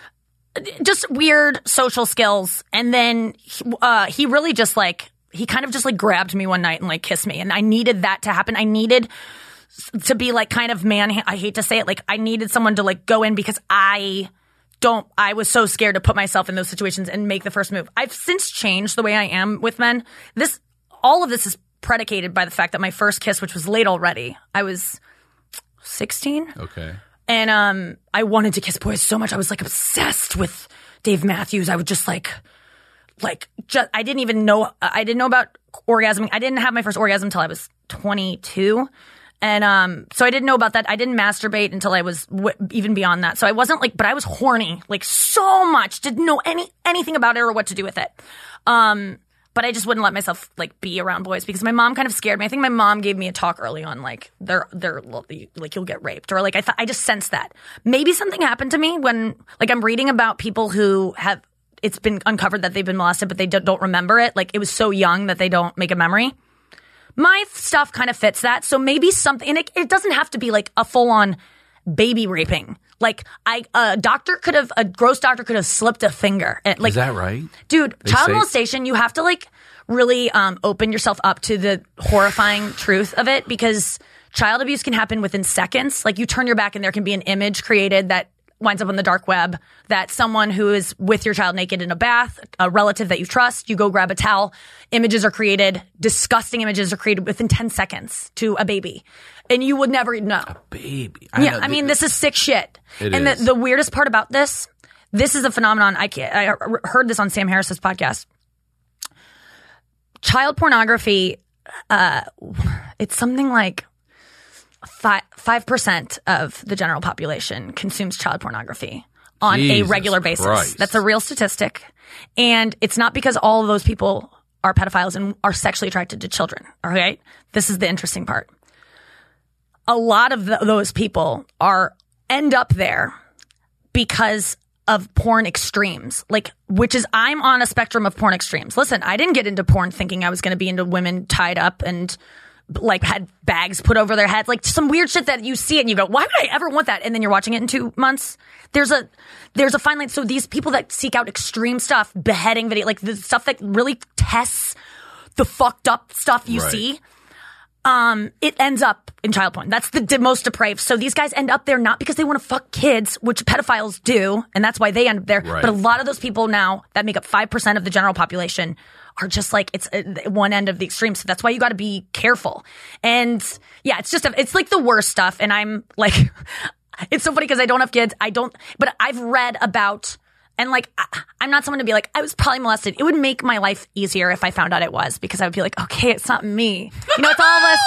Just weird social skills. And then he, uh, he really just like, he kind of just like grabbed me one night and like kissed me. And I needed that to happen. I needed to be like kind of man, I hate to say it, like I needed someone to like go in because I don't, I was so scared to put myself in those situations and make the first move. I've since changed the way I am with men. This, all of this is predicated by the fact that my first kiss, which was late already, I was sixteen. Okay. And um, I wanted to kiss boys so much. I was like obsessed with Dave Matthews. I would just like, like, just, I didn't even know, I didn't know about orgasming. I didn't have my first orgasm until I was twenty-two. And um, so I didn't know about that. I didn't masturbate until I was w- even beyond that. So I wasn't like, but I was horny, like so much. Didn't know any anything about it or what to do with it. Um, but I just wouldn't let myself like be around boys because my mom kind of scared me. I think my mom gave me a talk early on, like they're they're like you'll get raped, or like I th- I just sensed that maybe something happened to me when like I'm reading about people who have it's been uncovered that they've been molested, but they d- don't remember it. Like it was so young that they don't make a memory. My stuff kind of fits that, so maybe something. And it, it doesn't have to be like a full on baby raping. Like I, a doctor could have, a gross doctor could have slipped a finger. And, like, Is that right? dude, They child say- molestation, you have to like really um, open yourself up to the horrifying truth of it because child abuse can happen within seconds. Like you turn your back and there can be an image created that winds up on the dark web that someone who is with your child naked in a bath, a relative that you trust, you go grab a towel, images are created, disgusting images are created within ten seconds to a baby. And you would never know. Baby. Yeah, know, I mean, th- this is sick shit. It and is. The, the weirdest part about this, this is a phenomenon. I can't, I heard this on Sam Harris's podcast. Child pornography, uh, it's something like five five percent of the general population consumes child pornography on a Jesus regular basis. Christ. That's a real statistic, and it's not because all of those people are pedophiles and are sexually attracted to children. All right, this is the interesting part. A lot of the, those people are end up there because of porn extremes, like, which is I'm on a spectrum of porn extremes. Listen, I didn't get into porn thinking I was going to be into women tied up and like had bags put over their heads, like some weird shit that you see it and you go, why would I ever want that? And then you're watching it in two months. There's a, there's a fine line. So these people that seek out extreme stuff, beheading video, like the stuff that really tests the fucked up stuff you Right. see, um, it ends up in child porn. That's the de- most depraved. So these guys end up there not because they want to fuck kids, which pedophiles do, and that's why they end up there. Right. But a lot of those people now that make up five percent of the general population are just like, it's uh, one end of the extreme. So that's why you got to be careful. And yeah, it's just, a, it's like the worst stuff. And I'm like, it's so funny because I don't have kids. I don't, but I've read about, and like, I, I'm not someone to be like, I was probably molested. It would make my life easier if I found out it was, because I would be like, okay, it's not me. You know, it's all this.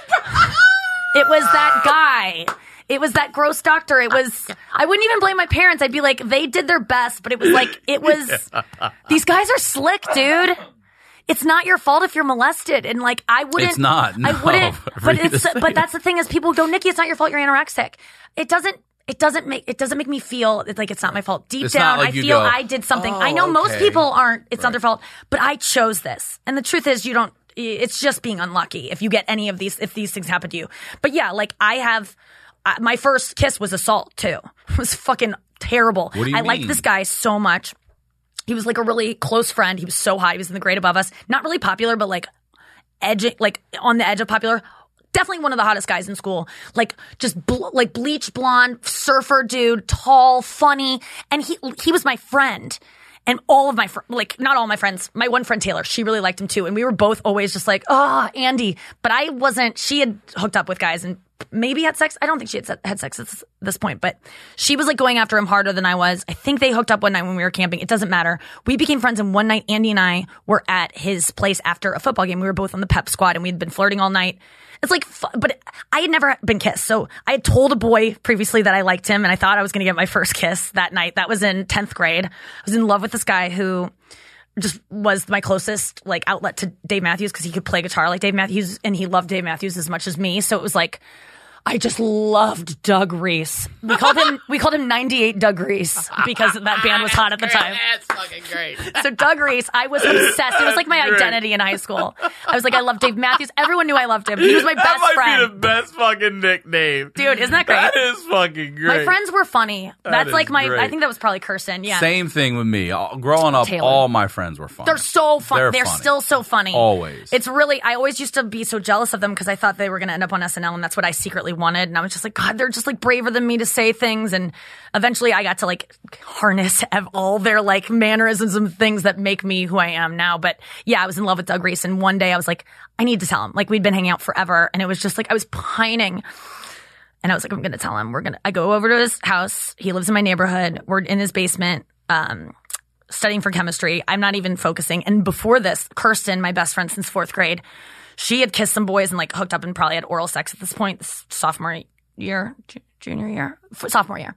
It was that guy. It was that gross doctor. It was, I wouldn't even blame my parents. I'd be like, they did their best, but it was like, it was, these guys are slick, dude. It's not your fault if you're molested. And like, I wouldn't. It's not. No. I wouldn't. But it's, but that's the thing is people go, Nikki, it's not your fault. You're anorexic. It doesn't, it doesn't make, it doesn't make me feel like it's not my fault. Deep It's down, not like I you feel go, I did something. "Oh, I know most okay." people aren't, it's not Right. their fault, but I chose this. And the truth is you don't, it's just being unlucky if you get any of these, if these things happen to you. But yeah, like I have, uh, my first kiss was assault too. It was fucking terrible. What do you I mean? liked this guy so much. He was like a really close friend. He was so hot. He was in the grade above us. Not really popular, but like edging, like on the edge of popular. Definitely one of the hottest guys in school. Like just bl- like bleach blonde, surfer dude, tall, funny. And he he was my friend. And all of my, fr- like, not all my friends, my one friend Taylor, she really liked him too. And we were both always just like, oh, Andy. But I wasn't, she had hooked up with guys and maybe had sex. I don't think she had se- had sex at this, this point, but she was like going after him harder than I was. I think they hooked up one night when we were camping. It doesn't matter. We became friends, and one night Andy and I were at his place after a football game. We were both on the pep squad and we'd been flirting all night. It's like, but I had never been kissed. So I had told a boy previously that I liked him, and I thought I was going to get my first kiss that night. That was in tenth grade. I was in love with this guy who just was my closest like outlet to Dave Matthews because he could play guitar like Dave Matthews, and he loved Dave Matthews as much as me. So it was like, I just loved Doug Reese. We called him we called him ninety-eight Doug Reese because that band was hot at the time. That's fucking great. So Doug Reese, I was obsessed. It was like my Great. identity in high school. I was like, I love Dave Matthews. Everyone knew I loved him. He was my That best might friend. be the best fucking nickname. Dude, isn't that great? That is fucking great. My friends were funny. That's is like my, great. I think that was probably Kirsten. Yeah. Same thing with me. All- Growing up, Taylor. all my friends were funny. They're so fun. They're They're, funny. still so funny. Always. It's really, I always used to be so jealous of them because I thought they were going to end up on S N L, and that's what I secretly wanted. And I was just like, God, they're just like braver than me to say things. And eventually I got to like harness have all their like mannerisms and things that make me who I am now. But yeah, I was in love with Doug Reese. And one day I was like, I need to tell him. Like, we'd been hanging out forever. And it was just like, I was pining. And I was like, I'm going to tell him. We're going to, I go over to his house. He lives in my neighborhood. We're in his basement, um, studying for chemistry. I'm not even focusing. And before this, Kirsten, my best friend since fourth grade, she had kissed some boys and like hooked up and probably had oral sex at this point, this sophomore year, ju- junior year, f- sophomore year.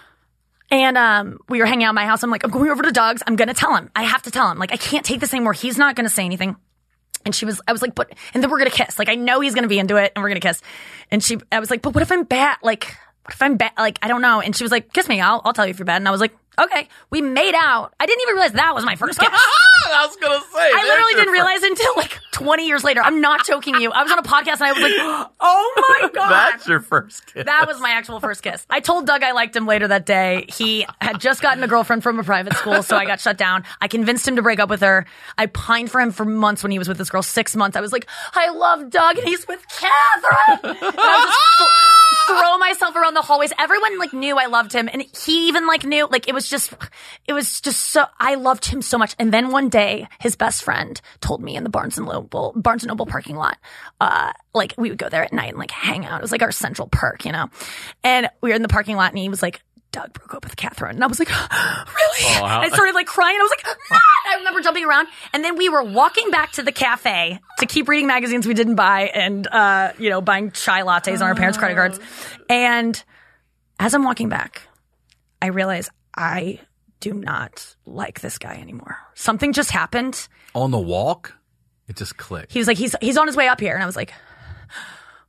And um, we were hanging out at my house. I'm like, I'm going over to Doug's. I'm going to tell him. I have to tell him. Like, I can't take this anymore. He's not going to say anything. And she was, I was like, but, and then we're going to kiss. Like, I know he's going to be into it and we're going to kiss. And she, I was like, but what if I'm bad? Like, what if I'm bad? Like, I don't know. And she was like, kiss me. I'll, I'll tell you if you're bad. And I was like, okay. We made out. I didn't even realize that was my first kiss. I was gonna say. I literally didn't realize until like twenty years later. I'm not joking you. I was on a podcast and I was like, oh my God. That's your first kiss. That was my actual first kiss. I told Doug I liked him later that day. He had just gotten a girlfriend from a private school, so I got shut down. I convinced him to break up with her. I pined for him for months when he was with this girl, six months. I was like, I love Doug and he's with Catherine. And I would just th- throw myself around the hallways. Everyone like knew I loved him, and he even like knew. Like it was just, it was just so, I loved him so much. And then one day, his best friend told me in the Barnes and Noble, Barnes and Noble parking lot, uh, like we would go there at night and like hang out. It was like our central perk, you know? And we were in the parking lot and he was like, Doug broke up with Catherine. And I was like, really? Oh, how- I started like crying. I was like, not! I remember jumping around. And then we were walking back to the cafe to keep reading magazines we didn't buy and, uh, you know, buying chai lattes on our parents' credit cards. And as I'm walking back, I realize I do not like this guy anymore. Something just happened. On the walk, it just clicked. He was like, he's he's on his way up here. And I was like,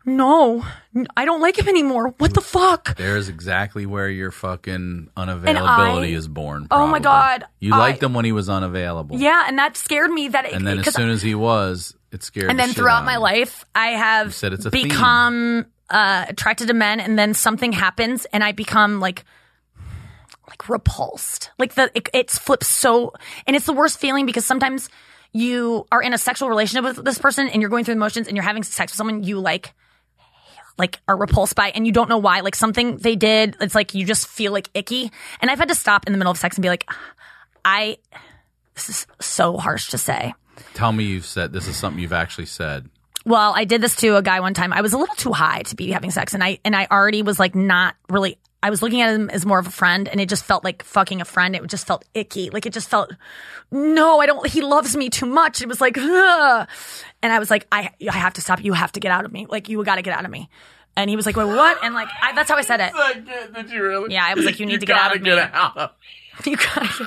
no, I don't like him anymore. What the fuck? There's exactly where your fucking unavailability I, is born. Probably. Oh my God. You I, liked him when he was unavailable. Yeah, and that scared me. That it, And then as soon as he was, it scared And the then shit throughout out my of life, I have You said it's a become uh, attracted to men, and then something happens, and I become like, like repulsed. Like the it, it flips so, and it's the worst feeling because sometimes you are in a sexual relationship with this person, and you're going through the motions, and you're having sex with someone you like. like are repulsed by, and you don't know why, like something they did, it's like you just feel like icky. And I've had to stop in the middle of sex and be like, I, this is so harsh to say. Tell me you've said, this is something you've actually said. Well, I did this to a guy one time. I was a little too high to be having sex, and I, and I already was like not really, I was looking at him as more of a friend, and it just felt like fucking a friend. It just felt icky. Like it just felt, no, I don't, he loves me too much. It was like, ugh. And I was like, I, I have to stop. You have to get out of me. Like you got to get out of me. And he was like, wait, what? And like, I, that's how I said it. Did you really? Yeah, I was like, you need you to get out of get me. Out of You gotta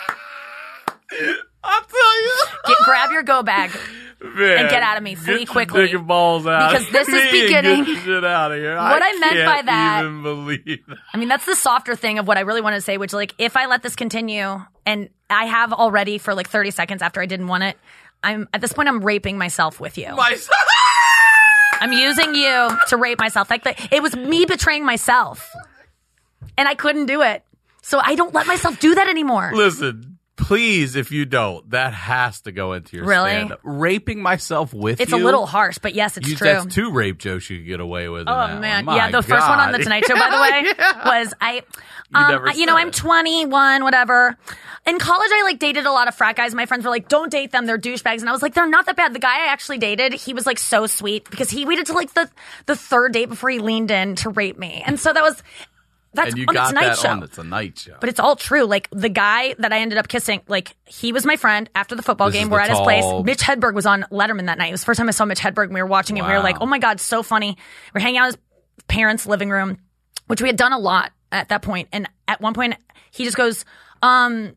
I'll tell you. get, grab your go bag. Man, and get out of me. Flee get quickly. Your dick and balls out. Because this is Me and beginning- Get the shit out of here. What I meant can't by that- even believe that. I mean, that's the softer thing of what I really want to say, which like, if I let this continue, and I have already for like thirty seconds after I didn't want it, I'm at this point, I'm raping myself with you. Myself. I'm using you to rape myself. Like the, it was me betraying myself, and I couldn't do it. So I don't let myself do that anymore. Listen, please, if you don't, that has to go into your Really? stand-up. Raping myself with It's you. a little harsh, but yes, it's you, true. That's two rape jokes you could get away with. in Oh that man, one. yeah. My The first one on the God. Tonight Show, by the way, Yeah. was I. Um, never I- you know, said I'm it. twenty-one, whatever. In college, I like dated a lot of frat guys. My friends were like, "Don't date them; they're douchebags." And I was like, "They're not that bad." The guy I actually dated, he was like so sweet because he waited till like the the third date before he leaned in to rape me, and so that was that's And you on got the Tonight that Show. on the Tonight Show. But it's all true. Like the guy that I ended up kissing, like he was my friend after the football This game. is We're the at his tall- place. Mitch Hedberg was on Letterman that night. It was the first time I saw Mitch Hedberg. We were watching it. We were Wow. like, oh my God, so funny. We're hanging out in his parents' living room, which we had done a lot at that point. And at one point, he just goes, um,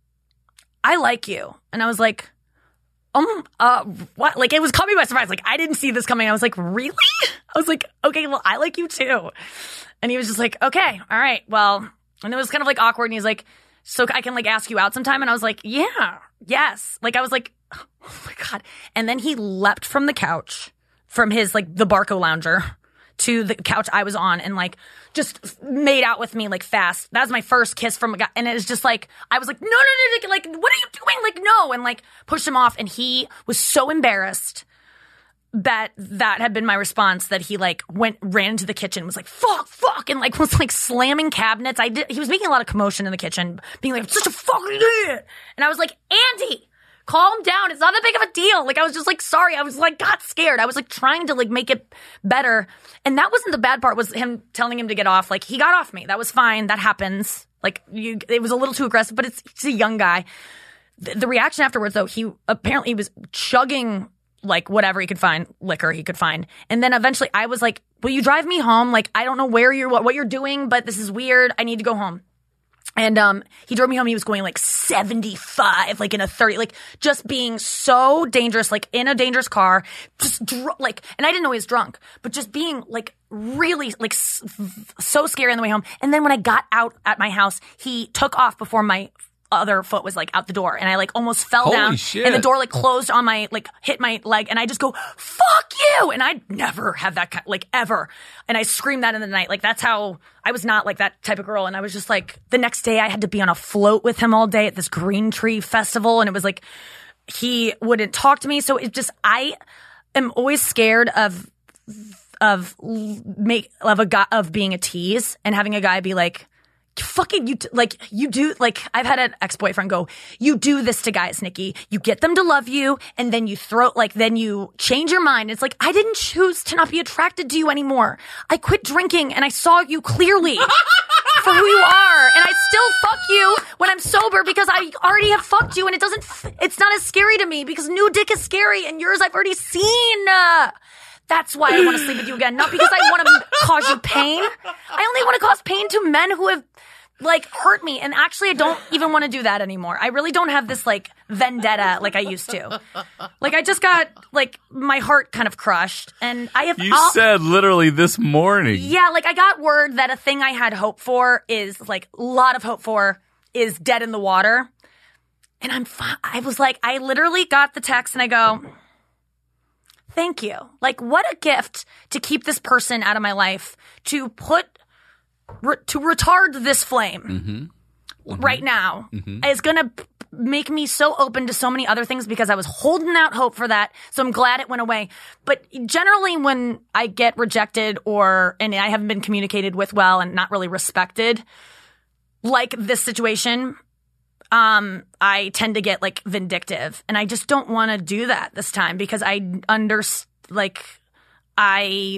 I like you. And I was like, um, uh, what? Like, it was caught me by surprise. Like, I didn't see this coming. I was like, really? I was like, okay, well, I like you too. And he was just like, okay, all right, well, and it was kind of like awkward. And he's like, so I can like ask you out sometime? And I was like, yeah, yes. Like, I was like, oh my God. And then he leapt from the couch, from his like the Barco lounger to the couch I was on, and like just made out with me like fast. That was my first kiss from a guy. And it was just like, I was like, no, no, no, no, like, what are you doing? Like, no. And like pushed him off. And he was so embarrassed that that had been my response, that he like went, ran into the kitchen, was like, fuck, fuck. And like was like slamming cabinets. I did, he was making a lot of commotion in the kitchen, being like, I'm such a fucking idiot. And I was like, Andy, calm down. It's not that big of a deal. Like, I was just like, sorry. I was like, got scared. I was like trying to like make it better. And that wasn't the bad part, was him telling him to get off. Like, he got off me. That was fine. That happens. Like, you, it was a little too aggressive, but it's, he's a young guy. The, the reaction afterwards, though, he apparently was chugging like whatever he could find, liquor he could find. And then eventually I was like, will you drive me home? Like, I don't know where you're, what, what you're doing, but this is weird. I need to go home. And um, he drove me home. He was going like seventy-five, like in a thirty, like just being so dangerous, like in a dangerous car, just dr- like, and I didn't know he was drunk, but just being like really like s- so scary on the way home. And then when I got out at my house, he took off before my other foot was like out the door, and I like almost fell Holy down, shit. and the door like closed on my, like hit my leg, and I just go, fuck you. And I never had that kind, like ever. And I screamed that in the night. Like, that's how I was not like that type of girl. And I was just like, the next day I had to be on a float with him all day at this Green Tree Festival. And it was like, he wouldn't talk to me. So it just, I am always scared of, of make, of a guy, of being a tease and having a guy be like, fucking you, like, you do, like, I've had an ex-boyfriend go, you do this to guys, Nikki. You get them to love you, and then you throw, like, then you change your mind. It's like, I didn't choose to not be attracted to you anymore. I quit drinking, and I saw you clearly for who you are, and I still fuck you when I'm sober because I already have fucked you, and it doesn't, it's not as scary to me because new dick is scary, and yours I've already seen. Uh, That's why I want to sleep with you again. Not because I want to cause you pain. I only want to cause pain to men who have like hurt me. And actually, I don't even want to do that anymore. I really don't have this like vendetta like I used to. Like I just got like my heart kind of crushed, and I have. You I'll, said literally this morning. Yeah, like I got word that a thing I had hope for is like a lot of hope for is dead in the water, and I'm. Fi- I was like, I literally got the text, and I go, "Thank you." Like, what a gift to keep this person out of my life, to put. Re- to retard this flame mm-hmm. Mm-hmm. right now mm-hmm. is going to p- make me so open to so many other things because I was holding out hope for that. So I'm glad it went away. But generally when I get rejected or, and I haven't been communicated with well and not really respected, like this situation, um, I tend to get like vindictive, and I just don't want to do that this time because I under, like, I,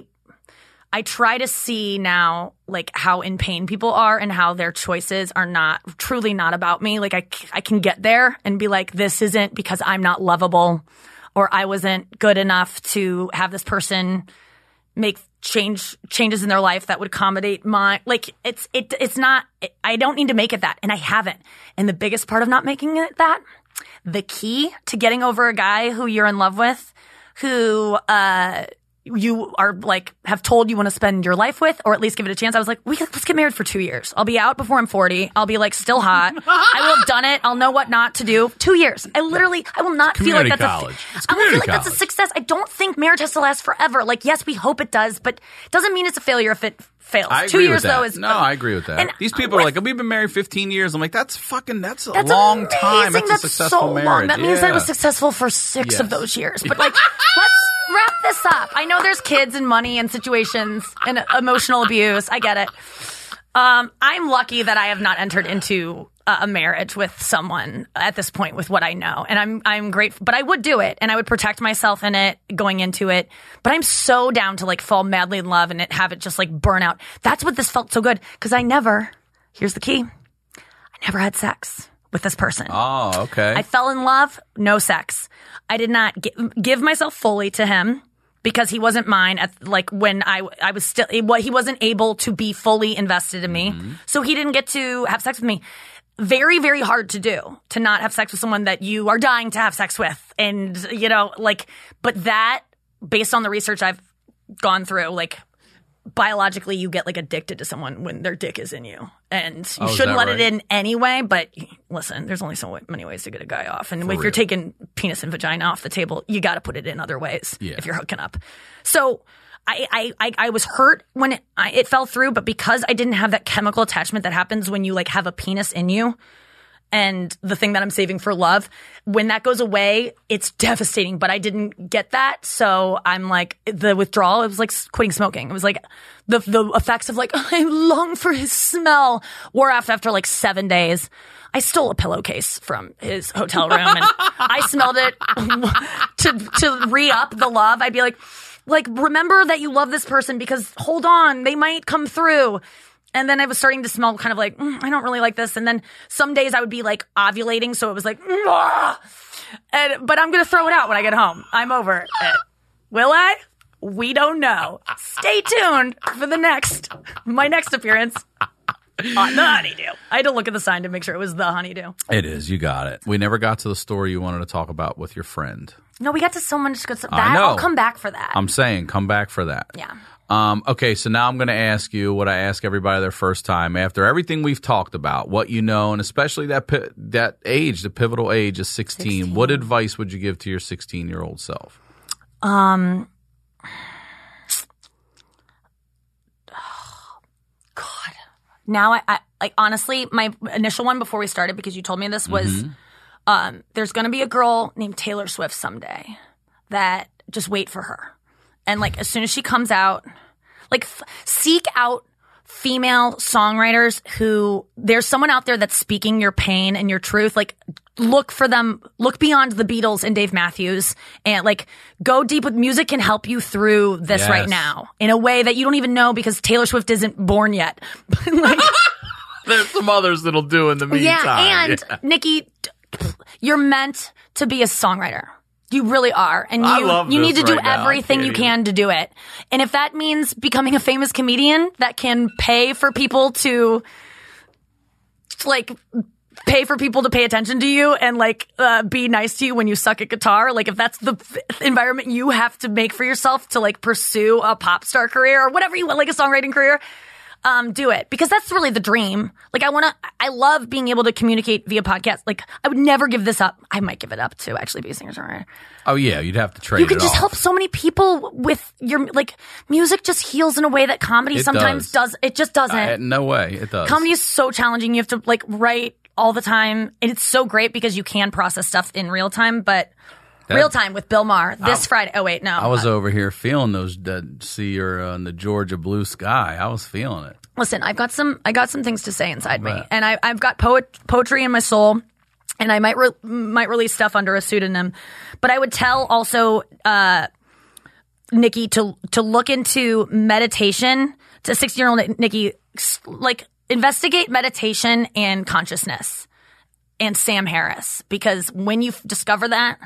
I try to see now, like, how in pain people are and how their choices are not truly not about me. Like, I, I can get there and be like, this isn't because I'm not lovable or I wasn't good enough to have this person make change changes in their life that would accommodate my, like, it's, it, it's not, I don't need to make it that. And I haven't. And the biggest part of not making it that, the key to getting over a guy who you're in love with, who, uh, you are like, have told you want to spend your life with, or at least give it a chance. I was like, we let's get married for two years. I'll be out before I'm forty. I'll be like still hot. I will have done it. I'll know what not to do. Two years. I literally, I will not feel like that's college. a, It's I will feel like college. that's a success. I don't think marriage has to last forever. Like, yes, we hope it does, but it doesn't mean it's a failure if it fails. I Two agree years with that. though is no, I agree with that. and These people with- are like, we've been married fifteen years. I'm like, that's fucking, that's a That's long amazing. time. That's, That's a successful so marriage. long. That means yeah. that I was successful for six Yes. of those years. But like, let's wrap this up. I know there's kids and money and situations and emotional abuse. I get it. Um, I'm lucky that I have not entered into a, a marriage with someone at this point with what I know. And I'm, I'm grateful, but I would do it and I would protect myself in it going into it. But I'm so down to like fall madly in love and it, have it just like burn out. That's what this felt so good. Cause I never, here's the key. I never had sex with this person. Oh, okay. I fell in love, no sex. I did not gi- give myself fully to him because he wasn't mine at like when I I was still what he wasn't able to be fully invested in me. Mm-hmm. So he didn't get to have sex with me. Very, very hard to do, to not have sex with someone that you are dying to have sex with. And, you know, like, but that, based on the research I've gone through, like, biologically you get like addicted to someone when their dick is in you, and you Oh, is shouldn't that let right? it in anyway. But listen, there's only so many ways to get a guy off, and if real. you're taking penis and vagina off the table, you got to put it in other ways. Yeah. If you're hooking up. So I I I, I was hurt when it, I, it fell through, but because I didn't have that chemical attachment that happens when you like have a penis in you. And the thing that I'm saving for love, when that goes away, it's devastating. But I didn't get that. So I'm like, the withdrawal, it was like quitting smoking. It was like the the effects of like, I long for his smell wore off after like seven days. I stole a pillowcase from his hotel room and I smelled it to, to re-up the love. I'd be like, like, remember that you love this person because hold on, they might come through. And then I was starting to smell kind of like, mm, I don't really like this. And then some days I would be like ovulating. So it was like, "Mwah!" and, but I'm going to throw it out when I get home. I'm over it. Will I? We don't know. Stay tuned for the next, my next appearance on the Honeydew. I had to look at the sign to make sure it was the Honeydew. It is. You got it. We never got to the story you wanted to talk about with your friend. No, we got to so much good stuff. I That, know. I'll come back for that. I'm saying, come back for that. yeah. Um, okay, so now I'm going to ask you what I ask everybody their first time. After everything we've talked about, what you know, and especially that pi- that age, the pivotal age is sixteen, sixteen. what advice would you give to your sixteen-year-old self? Um, oh, God. Now I, I like honestly, my initial one before we started, because you told me this, was Mm-hmm. um, there's going to be a girl named Taylor Swift someday that just wait for her, and like as soon as she comes out, like f- seek out female songwriters who there's someone out there that's speaking your pain and your truth. Like look for them, look beyond the Beatles and Dave Matthews, and like go deep with music can help you through this Yes. right now in a way that you don't even know because Taylor Swift isn't born yet. like, There's some others that'll do in the meantime. yeah. And Yeah. Nikki, you're meant to be a songwriter. You really are. And I you, love you this need to do right now. I everything can't you even. can to do it. And if that means becoming a famous comedian that can pay for people to must like pay for people to pay attention to you and like uh, be nice to you when you suck at guitar. Like if that's the f- environment you have to make for yourself to like pursue a pop star career or whatever you want, like a songwriting career, um, do it, because that's really the dream. Like I want to, I love being able to communicate via podcast. Like I would never give this up. I might give it up to actually be a singer-songwriter. Oh yeah, you'd have to trade. You can it just off. help so many people with your like music. Just heals in a way that comedy It sometimes does. does. It just doesn't. Uh, no way, it does. Comedy is so challenging. You have to like write all the time, and it's so great because you can process stuff in real time. But That- real time with Bill Maher this I- Friday. Oh wait, no. I was over here feeling those dead sea or uh, in the Georgia blue sky. I was feeling it. Listen, I've got some. I got some things to say inside me, bet. and I, I've got poet, poetry in my soul, and I might re- might release stuff under a pseudonym. But I would tell also uh, Nikki to to look into meditation. To sixteen year old Nikki, like investigate meditation and consciousness, and Sam Harris, because when you f- discover that,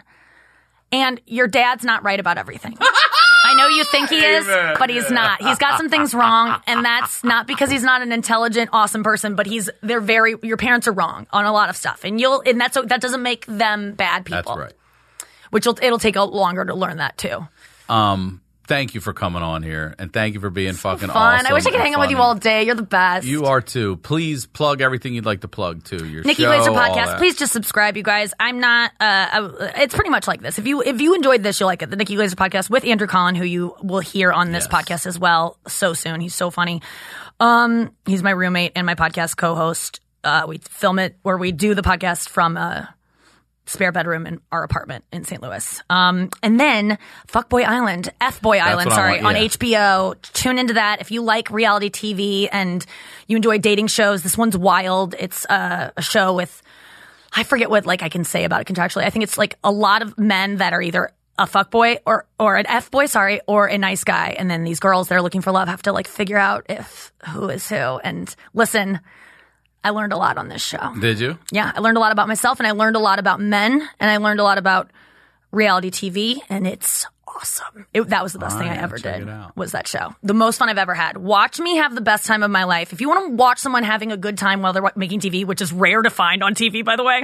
and your dad's not right about everything. I know you think he is, Amen. but he's not. He's got some things wrong, and that's not because he's not an intelligent, awesome person, but he's, they're very, your parents are wrong on a lot of stuff. And you'll, and that's, that doesn't make them bad people. That's right. Which will, it'll take a longer to learn that too. Um, thank you for coming on here, and thank you for being fucking Fun. awesome. I wish I could and hang out with you funny. all day. You're the best. You are too. Please plug everything you'd like to plug too. Your Nikki show, Glazer all podcast. that. Please just subscribe, you guys. I'm not. Uh, I, it's pretty much like this. If you if you enjoyed this, you'll like it. The Nikki Glazer podcast with Andrew Collin, who you will hear on this Yes. podcast as well so soon. He's so funny. Um, he's my roommate and my podcast co-host. Uh, we film it, or we do the podcast from a spare bedroom in our apartment in Saint Louis. Um, and then Fuckboy Island, F-Boy Island, what I sorry, want, on yeah. H B O. Tune into that if you like reality T V and you enjoy dating shows. This one's wild. It's uh, a show with, I forget what like I can say about it contractually. I think it's like a lot of men that are either a fuckboy or or an F-boy, sorry, or a nice guy. And then these girls that are looking for love have to like figure out if who is who. And listen, I learned a lot on this show. Did you? Yeah, I learned a lot about myself, and I learned a lot about men, and I learned a lot about reality T V, and it's awesome. It, that was the best All thing right, I ever check did, it out. was that show. The most fun I've ever had. Watch me have the best time of my life. If you want to watch someone having a good time while they're wa- making T V, which is rare to find on T V, by the way.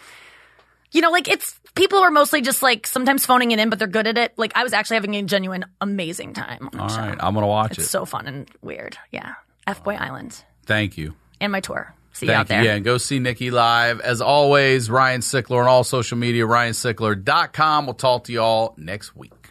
You know, like, it's, people are mostly just, like, sometimes phoning it in, but they're good at it. Like, I was actually having a genuine, amazing time on All the show. right, I'm gonna watch It's it. so fun and weird. Yeah. F-Boy Island. Thank you. And my tour. See you Thank out there. you. Yeah, and go see Nikki live. As always, Ryan Sickler on all social media, ryan sickler dot com. We'll talk to you all next week.